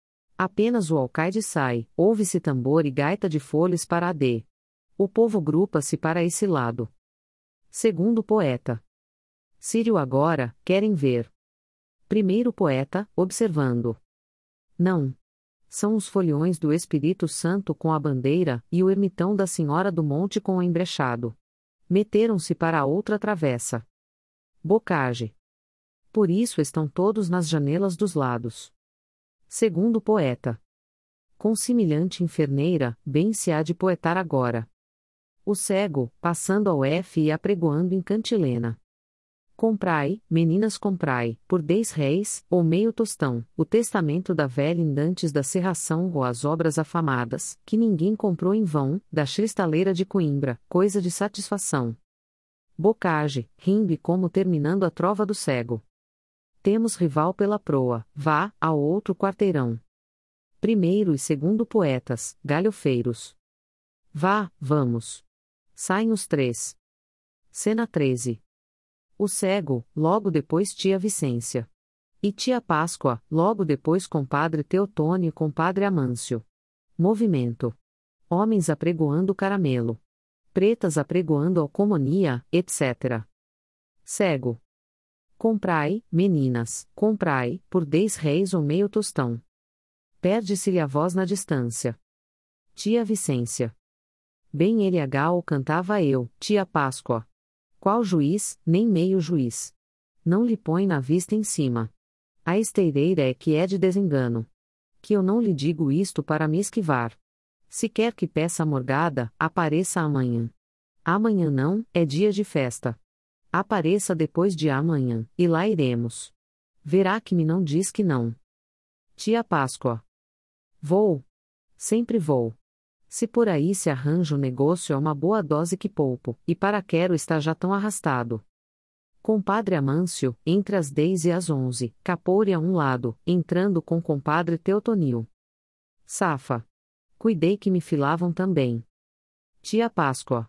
Apenas o alcaide sai, ouve-se tambor e gaita de folhas para a D. O povo grupa-se para esse lado. Segundo poeta. Sírio agora, querem ver. Primeiro poeta, observando. Não. São os foliões do Espírito Santo com a bandeira, e o ermitão da Senhora do Monte com o embrechado. Meteram-se para a outra travessa. Bocage. Por isso estão todos nas janelas dos lados. Segundo poeta. Com semelhante inferneira, bem se há de poetar agora. O cego, passando ao F e apregoando em cantilena. Comprai, meninas comprai, por 10 réis, ou meio tostão, o testamento da velha Indantes da Serração ou as obras afamadas, que ninguém comprou em vão, da cristaleira de Coimbra, coisa de satisfação. Bocage, rindo e como terminando a trova do cego. Temos rival pela proa, vá, ao outro quarteirão. Primeiro e segundo poetas, galhofeiros. Vá, vamos. Saem os três. Cena 13. O cego, logo depois tia Vicência. E tia Páscoa, logo depois compadre Teotônio e compadre Amâncio. Movimento. Homens apregoando caramelo. Pretas apregoando alcomonia, etc. Cego. Comprai, meninas, comprai, por 10 réis ou meio tostão. Perde-se-lhe a voz na distância. Tia Vicência. Bem ele a gal cantava eu, tia Páscoa. Qual juiz, nem meio juiz. Não lhe põe na vista em cima. A esteireira é que é de desengano. Que eu não lhe digo isto para me esquivar. Se quer que peça a morgada, apareça amanhã. Amanhã não, é dia de festa. Apareça depois de amanhã, e lá iremos. Verá que me não diz que não. Tia Páscoa. Vou. Sempre vou. Se por aí se arranja um negócio é uma boa dose que poupo, e para quero está já tão arrastado. Compadre Amâncio, entre as 10 e as 11, Capoure a um lado, entrando com compadre Teotonil. Safa. Cuidei que me filavam também. Tia Páscoa.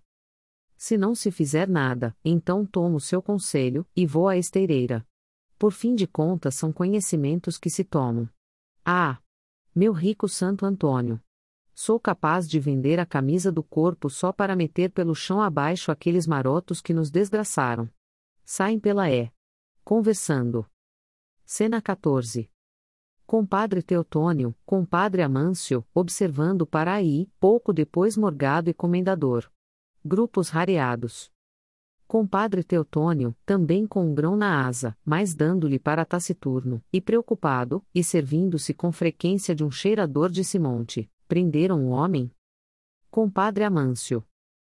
Se não se fizer nada, então tomo seu conselho, e vou à esteireira. Por fim de contas são conhecimentos que se tomam. Ah! Meu rico Santo Antônio! Sou capaz de vender a camisa do corpo só para meter pelo chão abaixo aqueles marotos que nos desgraçaram. Saem pela conversando. Cena 14. Compadre Teotônio, compadre Amâncio, observando para aí, pouco depois Morgado e Comendador. Grupos rareados. Compadre Teotônio, também com um grão na asa, mas dando-lhe para taciturno, e preocupado, e servindo-se com frequência de um cheirador de Simonte. Prenderam um homem? Compadre Amâncio.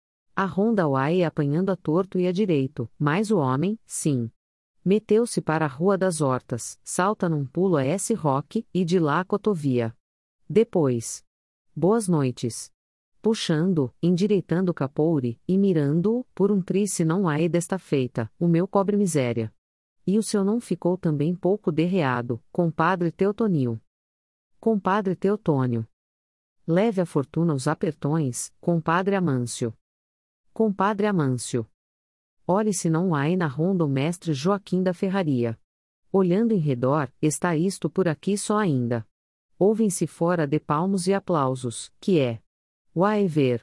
A ronda o ai apanhando a torto e a direito, mas o homem, sim. Meteu-se para a Rua das Hortas, salta num pulo a S. Roque, e de lá a cotovia. Depois. Boas noites. Puxando, endireitando o Capoure, e mirando-o, por um trice não há desta feita, o meu cobre miséria. E o seu não ficou também pouco derreado, compadre Teotonil. Compadre Teotônio. Leve a fortuna os apertões, compadre Amâncio. Compadre Amâncio. Olhe se não há na ronda o mestre Joaquim da Ferraria. Olhando em redor, está isto por aqui só ainda. Ouvem-se fora de palmos e aplausos, que é. Uai ver,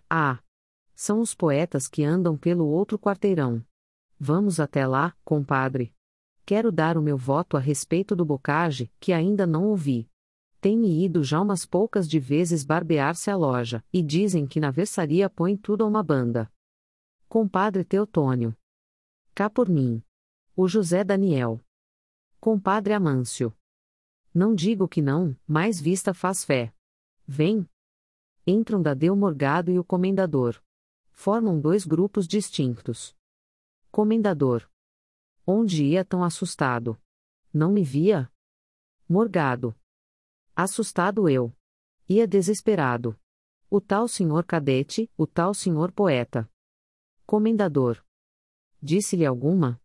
são os poetas que andam pelo outro quarteirão. Vamos até lá, compadre. Quero dar o meu voto a respeito do Bocage, que ainda não ouvi. Tem-me ido já umas poucas de vezes barbear-se a loja, e dizem que na versaria põe tudo a uma banda. Compadre Teotônio. Cá por mim. O José Daniel. Compadre Amâncio. Não digo que não, mas vista faz fé. Vem. Entram Dadeu Morgado e o Comendador. Formam dois grupos distintos. Comendador. Onde ia tão assustado? Não me via? Morgado. Assustado eu. Ia desesperado. O tal senhor cadete, o tal senhor poeta. Comendador. Disse-lhe alguma?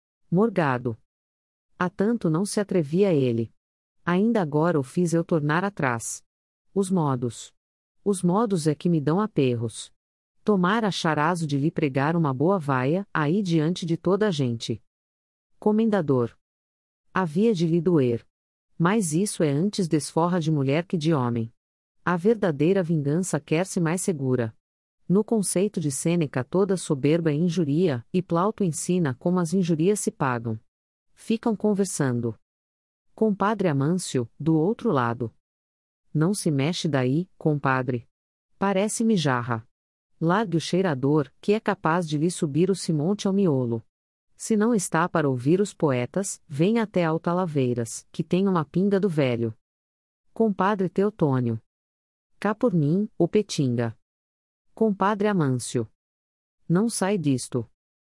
Morgado. Há tanto não se atrevia ele. Ainda agora o fiz eu tornar atrás. Os modos. Os modos é que me dão aperros. Tomar acharazo de lhe pregar uma boa vaia, aí diante de toda a gente. Comendador. Havia de lhe doer. Mas isso é antes desforra de mulher que de homem. A verdadeira vingança quer-se mais segura. No conceito de Sêneca toda soberba é injuria, e Plauto ensina como as injurias se pagam. Ficam conversando. Compadre Amâncio, do outro lado. Não se mexe daí, compadre. Parece-me jarra. Largue o cheirador, que é capaz de lhe subir o Simonte ao miolo. Se não está para ouvir os poetas, venha até Altalaveiras, que tem uma pinga do velho. Compadre Teotônio. Cá por mim, o Petinga. Compadre Amâncio. Não sai disto.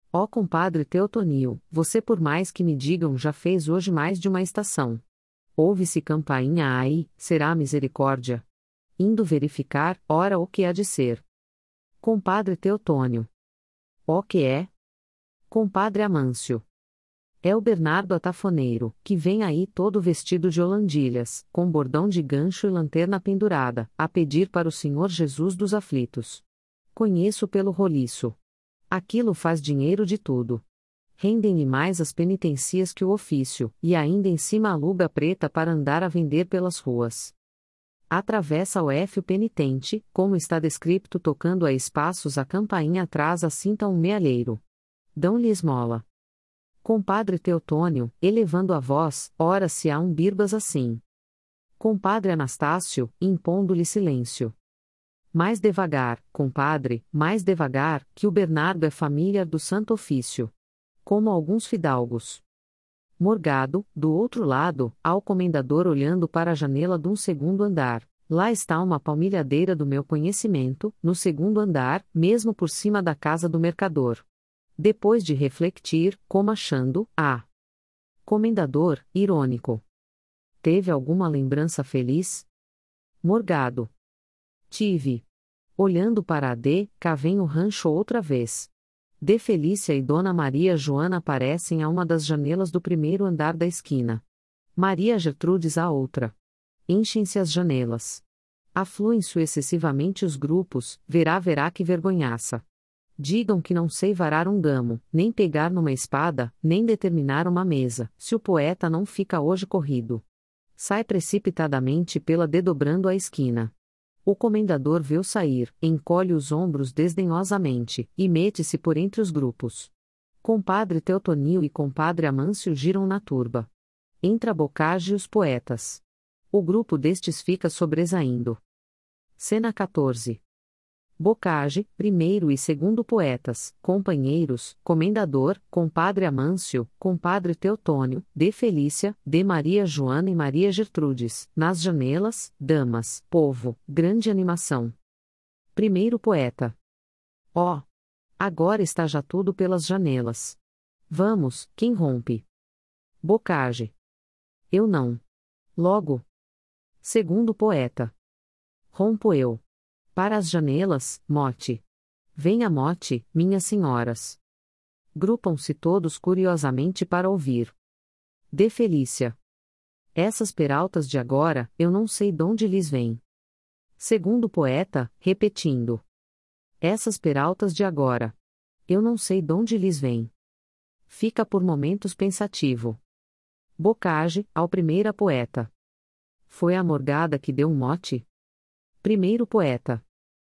Ó compadre Teotonil, você por mais que me digam já fez hoje mais de uma estação. Ouve-se campainha aí, será misericórdia. Indo verificar, ora o que há de ser. Compadre Teotônio. Ó que é? Compadre Amâncio. É o Bernardo Atafoneiro, que vem aí todo vestido de holandilhas, com bordão de gancho e lanterna pendurada, a pedir para o Senhor Jesus dos aflitos. Conheço pelo roliço. Aquilo faz dinheiro de tudo. Rendem-lhe mais as penitencias que o ofício, e ainda em cima a luga preta para andar a vender pelas ruas. Atravessa o F o penitente, como está descrito tocando a espaços a campainha atrás assinta um mealheiro. Dão-lhe esmola. Compadre Teotônio, elevando a voz, ora se há um birbas assim. Compadre Anastácio, impondo-lhe silêncio. Mais devagar, compadre, mais devagar, que o Bernardo é família do Santo Ofício. Como alguns fidalgos. Morgado, do outro lado, ao comendador olhando para a janela de um segundo andar. Lá está uma palmilhadeira do meu conhecimento, no segundo andar, mesmo por cima da casa do mercador. Depois de refletir, como achando, Comendador, irônico. Teve alguma lembrança feliz? Morgado. Tive. Olhando para a D, cá vem o rancho outra vez. D. Felícia e Dona Maria Joana aparecem a uma das janelas do primeiro andar da esquina. Maria Gertrudes a outra. Enchem-se as janelas. Afluem sucessivamente os grupos, verá que vergonhaça. Digam que não sei varar um gamo, nem pegar numa espada, nem determinar uma mesa, se o poeta não fica hoje corrido. Sai precipitadamente pela dobrando a esquina. O comendador vê-o sair, encolhe os ombros desdenhosamente, e mete-se por entre os grupos. Compadre Teotonil e compadre Amâncio giram na turba. Entra Bocage e os poetas. O grupo destes fica sobresaindo. Cena 14. Bocage, primeiro e segundo poetas, companheiros, comendador, compadre Amâncio, compadre Teotônio, D. Felícia, D. Maria Joana e Maria Gertrudes, nas janelas, damas, povo, grande animação. Primeiro poeta. Ó! Agora está já tudo pelas janelas. Vamos, quem rompe? Bocage. Eu não. Logo. Segundo poeta. Rompo eu. Para as janelas, mote. Venha mote, minhas senhoras. Grupam-se todos curiosamente para ouvir. D. Felícia. Essas peraltas de agora, eu não sei donde lhes vêm. Segundo poeta, repetindo. Essas peraltas de agora. Eu não sei donde lhes vêm. Fica por momentos pensativo. Bocage, ao primeira poeta. Foi a morgada que deu um mote? Primeiro poeta.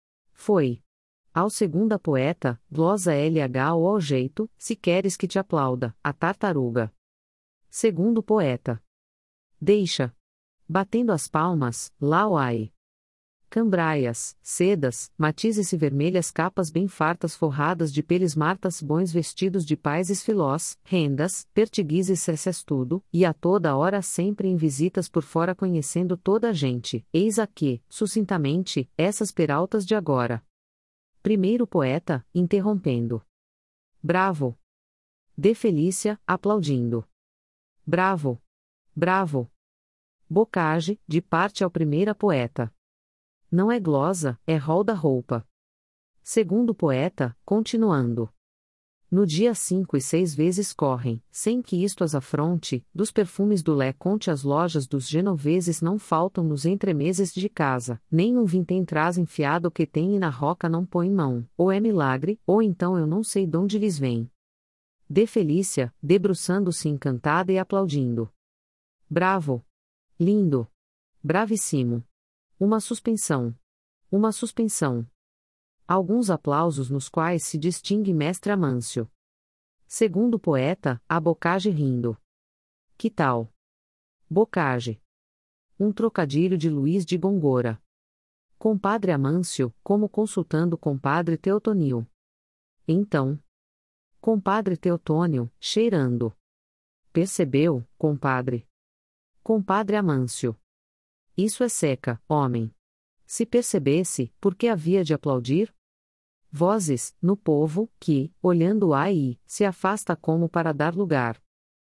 Foi. Ao segunda poeta, glosa LH ou ao jeito, se queres que te aplauda, a tartaruga. Segundo poeta. Deixa. Batendo as palmas, lá o ai. Cambraias, sedas, matizes e vermelhas capas bem fartas forradas de peles martas bons vestidos de pais filós, rendas, pertiguizes cesses tudo, e a toda hora sempre em visitas por fora conhecendo toda a gente, eis aqui, sucintamente, essas peraltas de agora. Primeiro poeta, interrompendo. Bravo! D. Felícia, aplaudindo. Bravo! Bravo! Bocage, de parte ao primeira poeta. Não é glosa, é rol da roupa. Segundo poeta, continuando. No dia 5 e 6 vezes correm, sem que isto as afronte, dos perfumes do Lé conte as lojas dos genoveses não faltam nos entremeses de casa, nem um vintém traz enfiado que tem e na roca não põe mão, ou é milagre, ou então eu não sei donde lhes vem. D. Felícia, debruçando-se encantada e aplaudindo. Bravo! Lindo! Bravíssimo! Uma suspensão. Uma suspensão. Alguns aplausos nos quais se distingue mestre Amâncio. Segundo poeta, a Bocage rindo. Que tal? Bocage. Um trocadilho de Luiz de Gongora. Compadre Amâncio, como consultando compadre Teotonil. Então. Compadre Teotônio, cheirando. Percebeu, compadre? Compadre Amâncio. Isso é seca, homem. Se percebesse, por que havia de aplaudir? Vozes, no povo, que, olhando aí, se afasta como para dar lugar.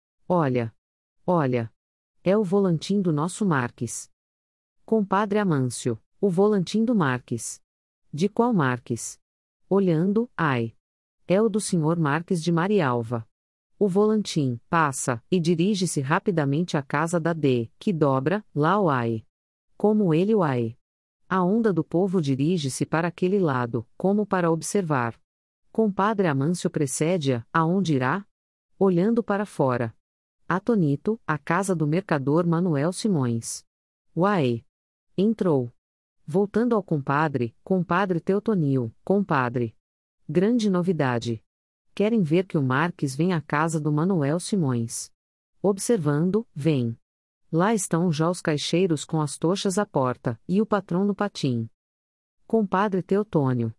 Olha! Olha! É o volantim do nosso Marques. Compadre Amâncio, o volantim do Marques. De qual Marques? Olhando, ai! É o do senhor Marques de Marialva. O volantim passa e dirige-se rapidamente à casa da D, que dobra, lá o ai. Como ele o ai. A onda do povo dirige-se para aquele lado, como para observar. Compadre Amâncio precede-a, aonde irá? Olhando para fora. Atônito, a casa do mercador Manuel Simões. Uai! Entrou. Voltando ao compadre, compadre Teotonil, compadre. Grande novidade. Querem ver que o Marques vem à casa do Manuel Simões. Observando, vem. Lá estão já os caixeiros com as tochas à porta, e o patrão no patim. Compadre Teotônio.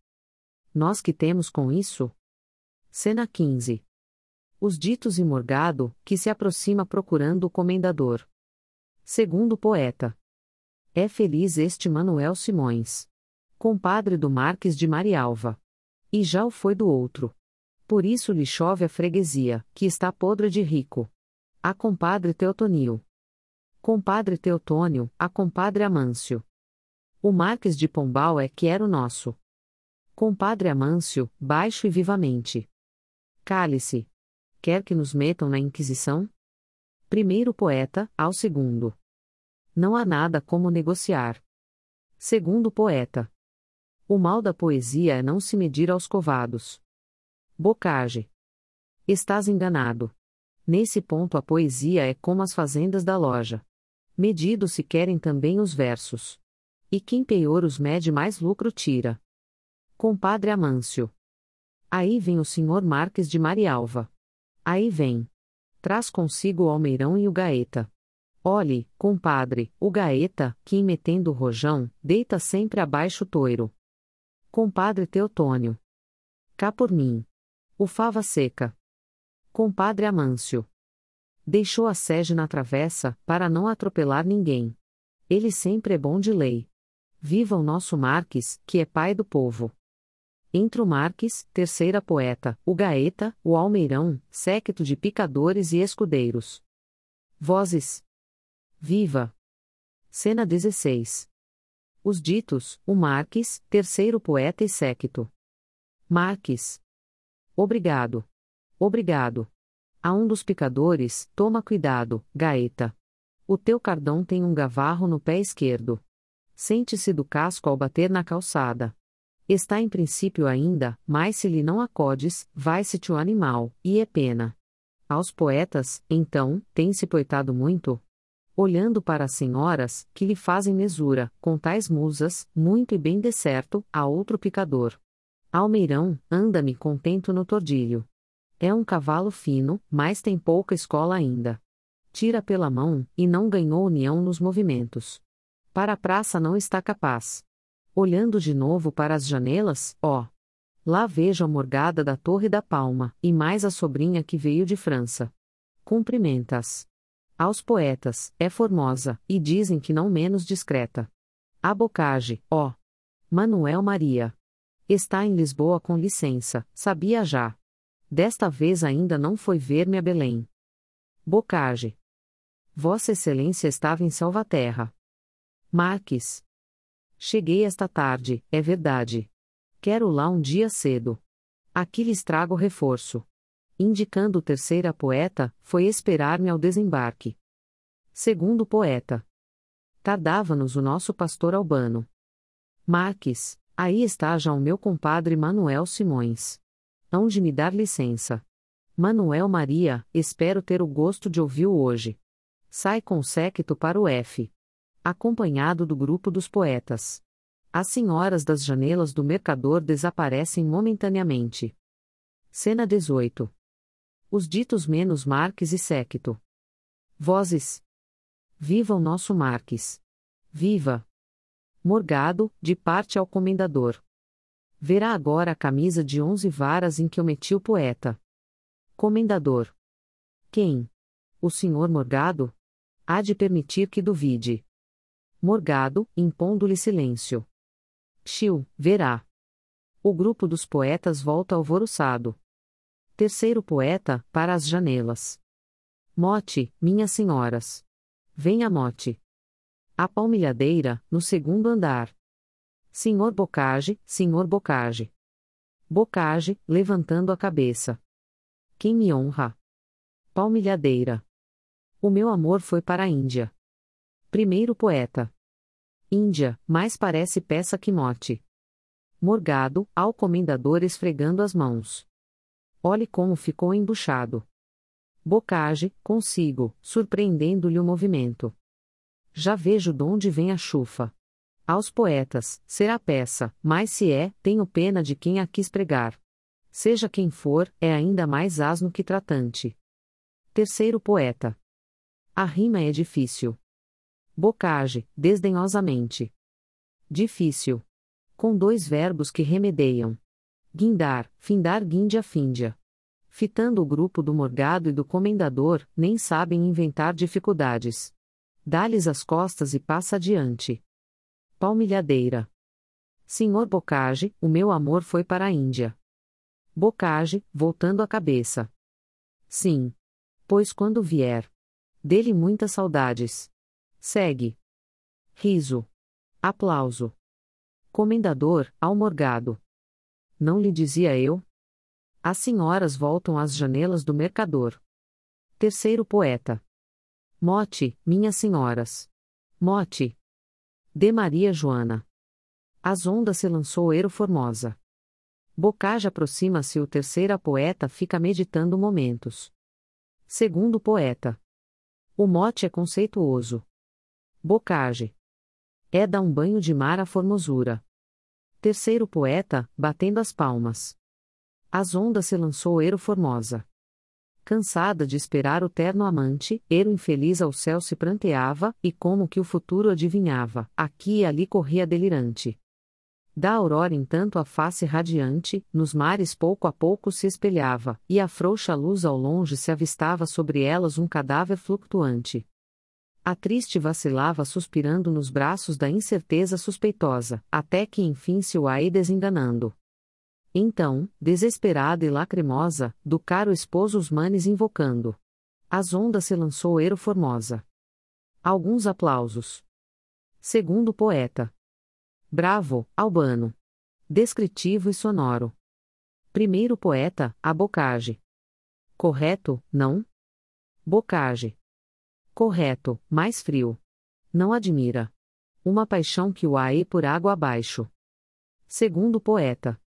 Nós que temos com isso? Cena 15. Os ditos e Morgado, que se aproxima procurando o comendador. Segundo poeta. É feliz este Manuel Simões. Compadre do Marques de Marialva. E já o foi do outro. Por isso lhe chove a freguesia, que está podre de rico. A compadre Teotonil. Compadre Teotônio, a compadre Amâncio. O Marques de Pombal é que era o nosso. Compadre Amâncio, baixo e vivamente. Cale-se. Quer que nos metam na Inquisição? Primeiro poeta, ao segundo. Não há nada como negociar. Segundo poeta. O mal da poesia é não se medir aos covados. Bocage. Estás enganado. Nesse ponto a poesia é como as fazendas da loja. Medidos se querem também os versos. E quem penhor os mede mais lucro tira. Compadre Amâncio. Aí vem o senhor Marques de Marialva. Aí vem. Traz consigo o almeirão e o gaeta. Olhe, compadre, o gaeta, que metendo o rojão, deita sempre abaixo o toiro. Compadre Teotônio. Cá por mim. O fava seca. Compadre Amâncio. Deixou a sege na travessa, para não atropelar ninguém. Ele sempre é bom de lei. Viva o nosso Marques, que é pai do povo. Entre o Marques, terceira poeta, o gaeta, o almeirão, séquito de picadores e escudeiros. Vozes. Viva! Cena 16. Os ditos, o Marques, terceiro poeta e séquito. Marques. Obrigado. Obrigado. A um dos picadores, toma cuidado, gaeta. O teu cardão tem um gavarro no pé esquerdo. Sente-se do casco ao bater na calçada. Está em princípio ainda, mas se lhe não acodes, vai-se-te o animal, e é pena. Aos poetas, então, tem-se poetado muito? Olhando para as senhoras, que lhe fazem mesura, com tais musas, muito e bem de certo, a outro picador. Almeirão, anda-me contento no tordilho. É um cavalo fino, mas tem pouca escola ainda. Tira pela mão, e não ganhou união nos movimentos. Para a praça não está capaz. Olhando de novo para as janelas, ó. Lá vejo a morgada da Torre da Palma, e mais a sobrinha que veio de França. Cumprimentas. Aos poetas, é formosa, e dizem que não menos discreta. A Bocage, ó. Manuel Maria. Está em Lisboa com licença, sabia já. Desta vez ainda não foi ver-me a Belém. Bocage. Vossa Excelência estava em Salvaterra. Marques. Cheguei esta tarde, é verdade. Quero lá um dia cedo. Aqui lhes trago reforço. Indicando terceira poeta, foi esperar-me ao desembarque. Segundo poeta. Tardava-nos o nosso pastor Albano. Marques, aí está já o meu compadre Manuel Simões. Hão de me dar licença. Manuel Maria, espero ter o gosto de ouvi-lo hoje. Sai com o séquito para o F. Acompanhado do grupo dos poetas. As senhoras das janelas do mercador desaparecem momentaneamente. Cena 18. Os ditos menos Marques e séquito. Vozes. Viva o nosso Marques. Viva! Morgado, de parte ao comendador. Verá agora a camisa de 11 varas em que eu meti o poeta. Comendador. Quem? O senhor Morgado? Há de permitir que duvide. Morgado, impondo-lhe silêncio. Xiu, verá. O grupo dos poetas volta alvoroçado. Terceiro poeta, para as janelas. Mote, minhas senhoras. Venha mote. A palmilhadeira, no segundo andar. Senhor Bocage, senhor Bocage. Bocage, levantando a cabeça. Quem me honra? Palmilhadeira. O meu amor foi para a Índia. Primeiro poeta. Índia, mais parece peça que mote. Morgado, ao comendador esfregando as mãos. Olhe como ficou embuchado. Bocage, consigo, surpreendendo-lhe o movimento. Já vejo donde vem a chufa. Aos poetas, será peça, mas se é, tenho pena de quem a quis pregar. Seja quem for, é ainda mais asno que tratante. Terceiro poeta. A rima é difícil. Bocage, desdenhosamente. Difícil. Com dois verbos que remedeiam. Guindar, findar, guíndia, fíndia. Fitando o grupo do morgado e do comendador, nem sabem inventar dificuldades. Dá-lhes as costas e passa adiante. Palmilhadeira. Senhor Bocage, o meu amor foi para a Índia. Bocage, voltando a cabeça. Sim. Pois quando vier. Dele muitas saudades. Segue. Riso. Aplauso. Comendador, ao morgado. Não lhe dizia eu? As senhoras voltam às janelas do mercador. Terceiro poeta. Mote, minhas senhoras. Mote. De Maria Joana. As ondas se lançou Ero Formosa. Bocage aproxima-se. O terceira poeta fica meditando momentos. Segundo poeta. O mote é conceituoso. Bocage. É dar um banho de mar à formosura. Terceiro poeta, batendo as palmas. As ondas se lançou Ero Formosa. Cansada de esperar o terno amante, Ero infeliz ao céu se pranteava, e como que o futuro adivinhava, aqui e ali corria delirante. Da aurora entanto a face radiante, nos mares pouco a pouco se espelhava, e a frouxa luz ao longe se avistava sobre elas um cadáver flutuante. A triste vacilava suspirando nos braços da incerteza suspeitosa, até que enfim se o ai desenganando. Então, desesperada e lacrimosa, do caro esposo os manes invocando. As ondas se lançou Ero Formosa. Alguns aplausos. Segundo poeta. Bravo, Albano. Descritivo e sonoro. Primeiro poeta, a Bocage. Correto, não? Bocage. Correto, mais frio. Não admira. Uma paixão que o ae por água abaixo. Segundo poeta.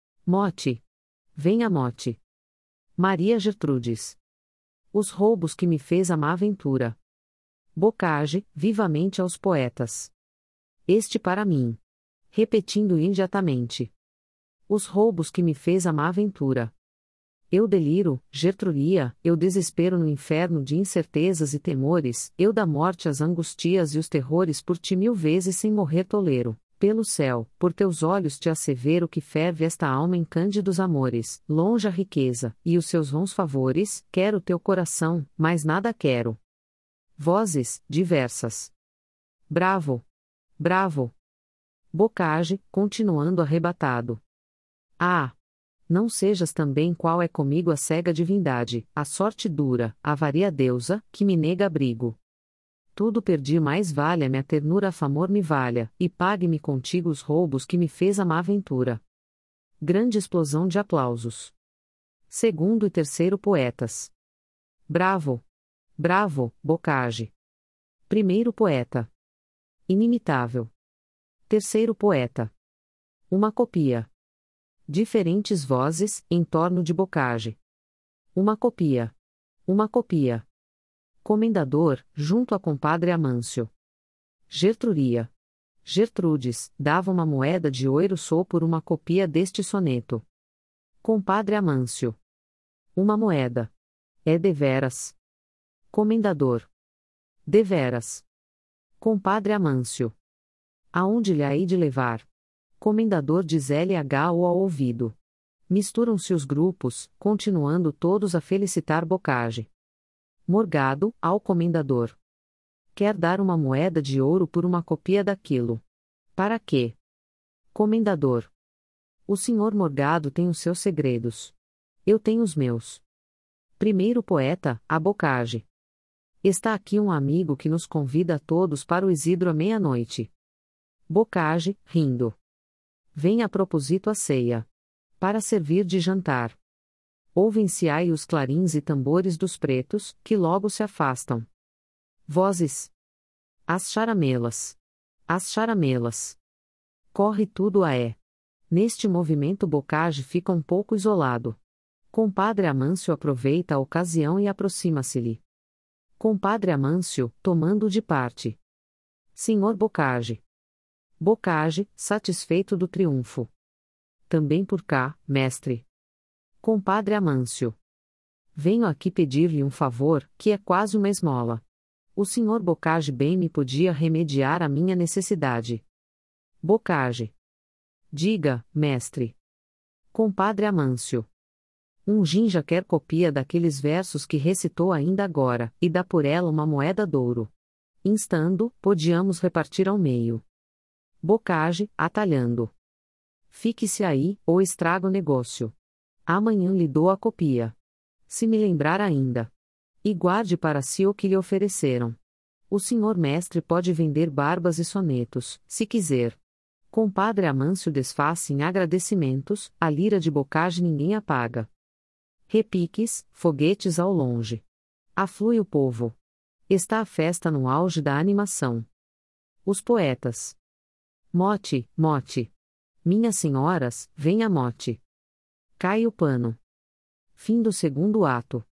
Mote. Venha mote. Maria Gertrudes. Os roubos que me fez a má ventura. Bocage, vivamente aos poetas. Este para mim. Repetindo imediatamente. Os roubos que me fez a má ventura. Eu deliro, Gertruria, eu desespero no inferno de incertezas e temores, eu da morte as angustias e os terrores por ti 1000 vezes sem morrer tolero. Pelo céu, por teus olhos te assevero que ferve esta alma em cândidos amores, longe a riqueza, e os seus vãos favores, quero teu coração, mas nada quero. Vozes, diversas. Bravo! Bravo! Bocage, continuando arrebatado. Ah! Não sejas também qual é comigo a cega divindade, a sorte dura, a varia deusa, que me nega abrigo. Tudo perdi, mais valha-me a ternura, a famor me valha, e pague-me contigo os roubos que me fez a má ventura. Grande explosão de aplausos. Segundo e terceiro poetas. Bravo! Bravo, Bocage! Primeiro poeta. Inimitável. Terceiro poeta. Uma copia. Diferentes vozes, em torno de Bocage. Uma copia. Uma copia. Comendador, junto a compadre Amâncio. Gertruria. Gertrudes, dava uma moeda de ouro só por uma copia deste soneto. Compadre Amâncio. Uma moeda. É deveras. Comendador. Deveras. Compadre Amâncio. Aonde lhe hei de levar? Comendador diz LH ou ao ouvido. Misturam-se os grupos, continuando todos a felicitar Bocage. Morgado, ao comendador. Quer dar uma moeda de ouro por uma copia daquilo. Para quê? Comendador. O senhor Morgado tem os seus segredos. Eu tenho os meus. Primeiro poeta, a Bocage. Está aqui um amigo que nos convida a todos para o Isidro à meia-noite. Bocage, rindo. Vem a propósito a ceia. Para servir de jantar. Ouvem-se aí os clarins e tambores dos pretos, que logo se afastam. Vozes. As charamelas. As charamelas. Corre tudo a é. Neste movimento Bocage fica um pouco isolado. Compadre Amâncio aproveita a ocasião e aproxima-se-lhe. Compadre Amâncio, tomando de parte. Senhor Bocage. Bocage, satisfeito do triunfo. Também por cá, mestre. Compadre Amâncio. Venho aqui pedir-lhe um favor, que é quase uma esmola. O senhor Bocage bem me podia remediar a minha necessidade. Bocage. Diga, mestre. Compadre Amâncio. Um ginja quer copia daqueles versos que recitou ainda agora, e dá por ela uma moeda d'ouro. Instando, podiamos repartir ao meio. Bocage, atalhando. Fique-se aí, ou estraga o negócio. Amanhã lhe dou a copia. Se me lembrar ainda. E guarde para si o que lhe ofereceram. O senhor mestre pode vender barbas e sonetos, se quiser. Compadre Amâncio desfaz-se em agradecimentos, a lira de Bocage ninguém apaga. Repiques, foguetes ao longe. Aflui o povo. Está a festa no auge da animação. Os poetas. Mote, mote. Minhas senhoras, venha mote. Cai o pano. Fim do segundo ato.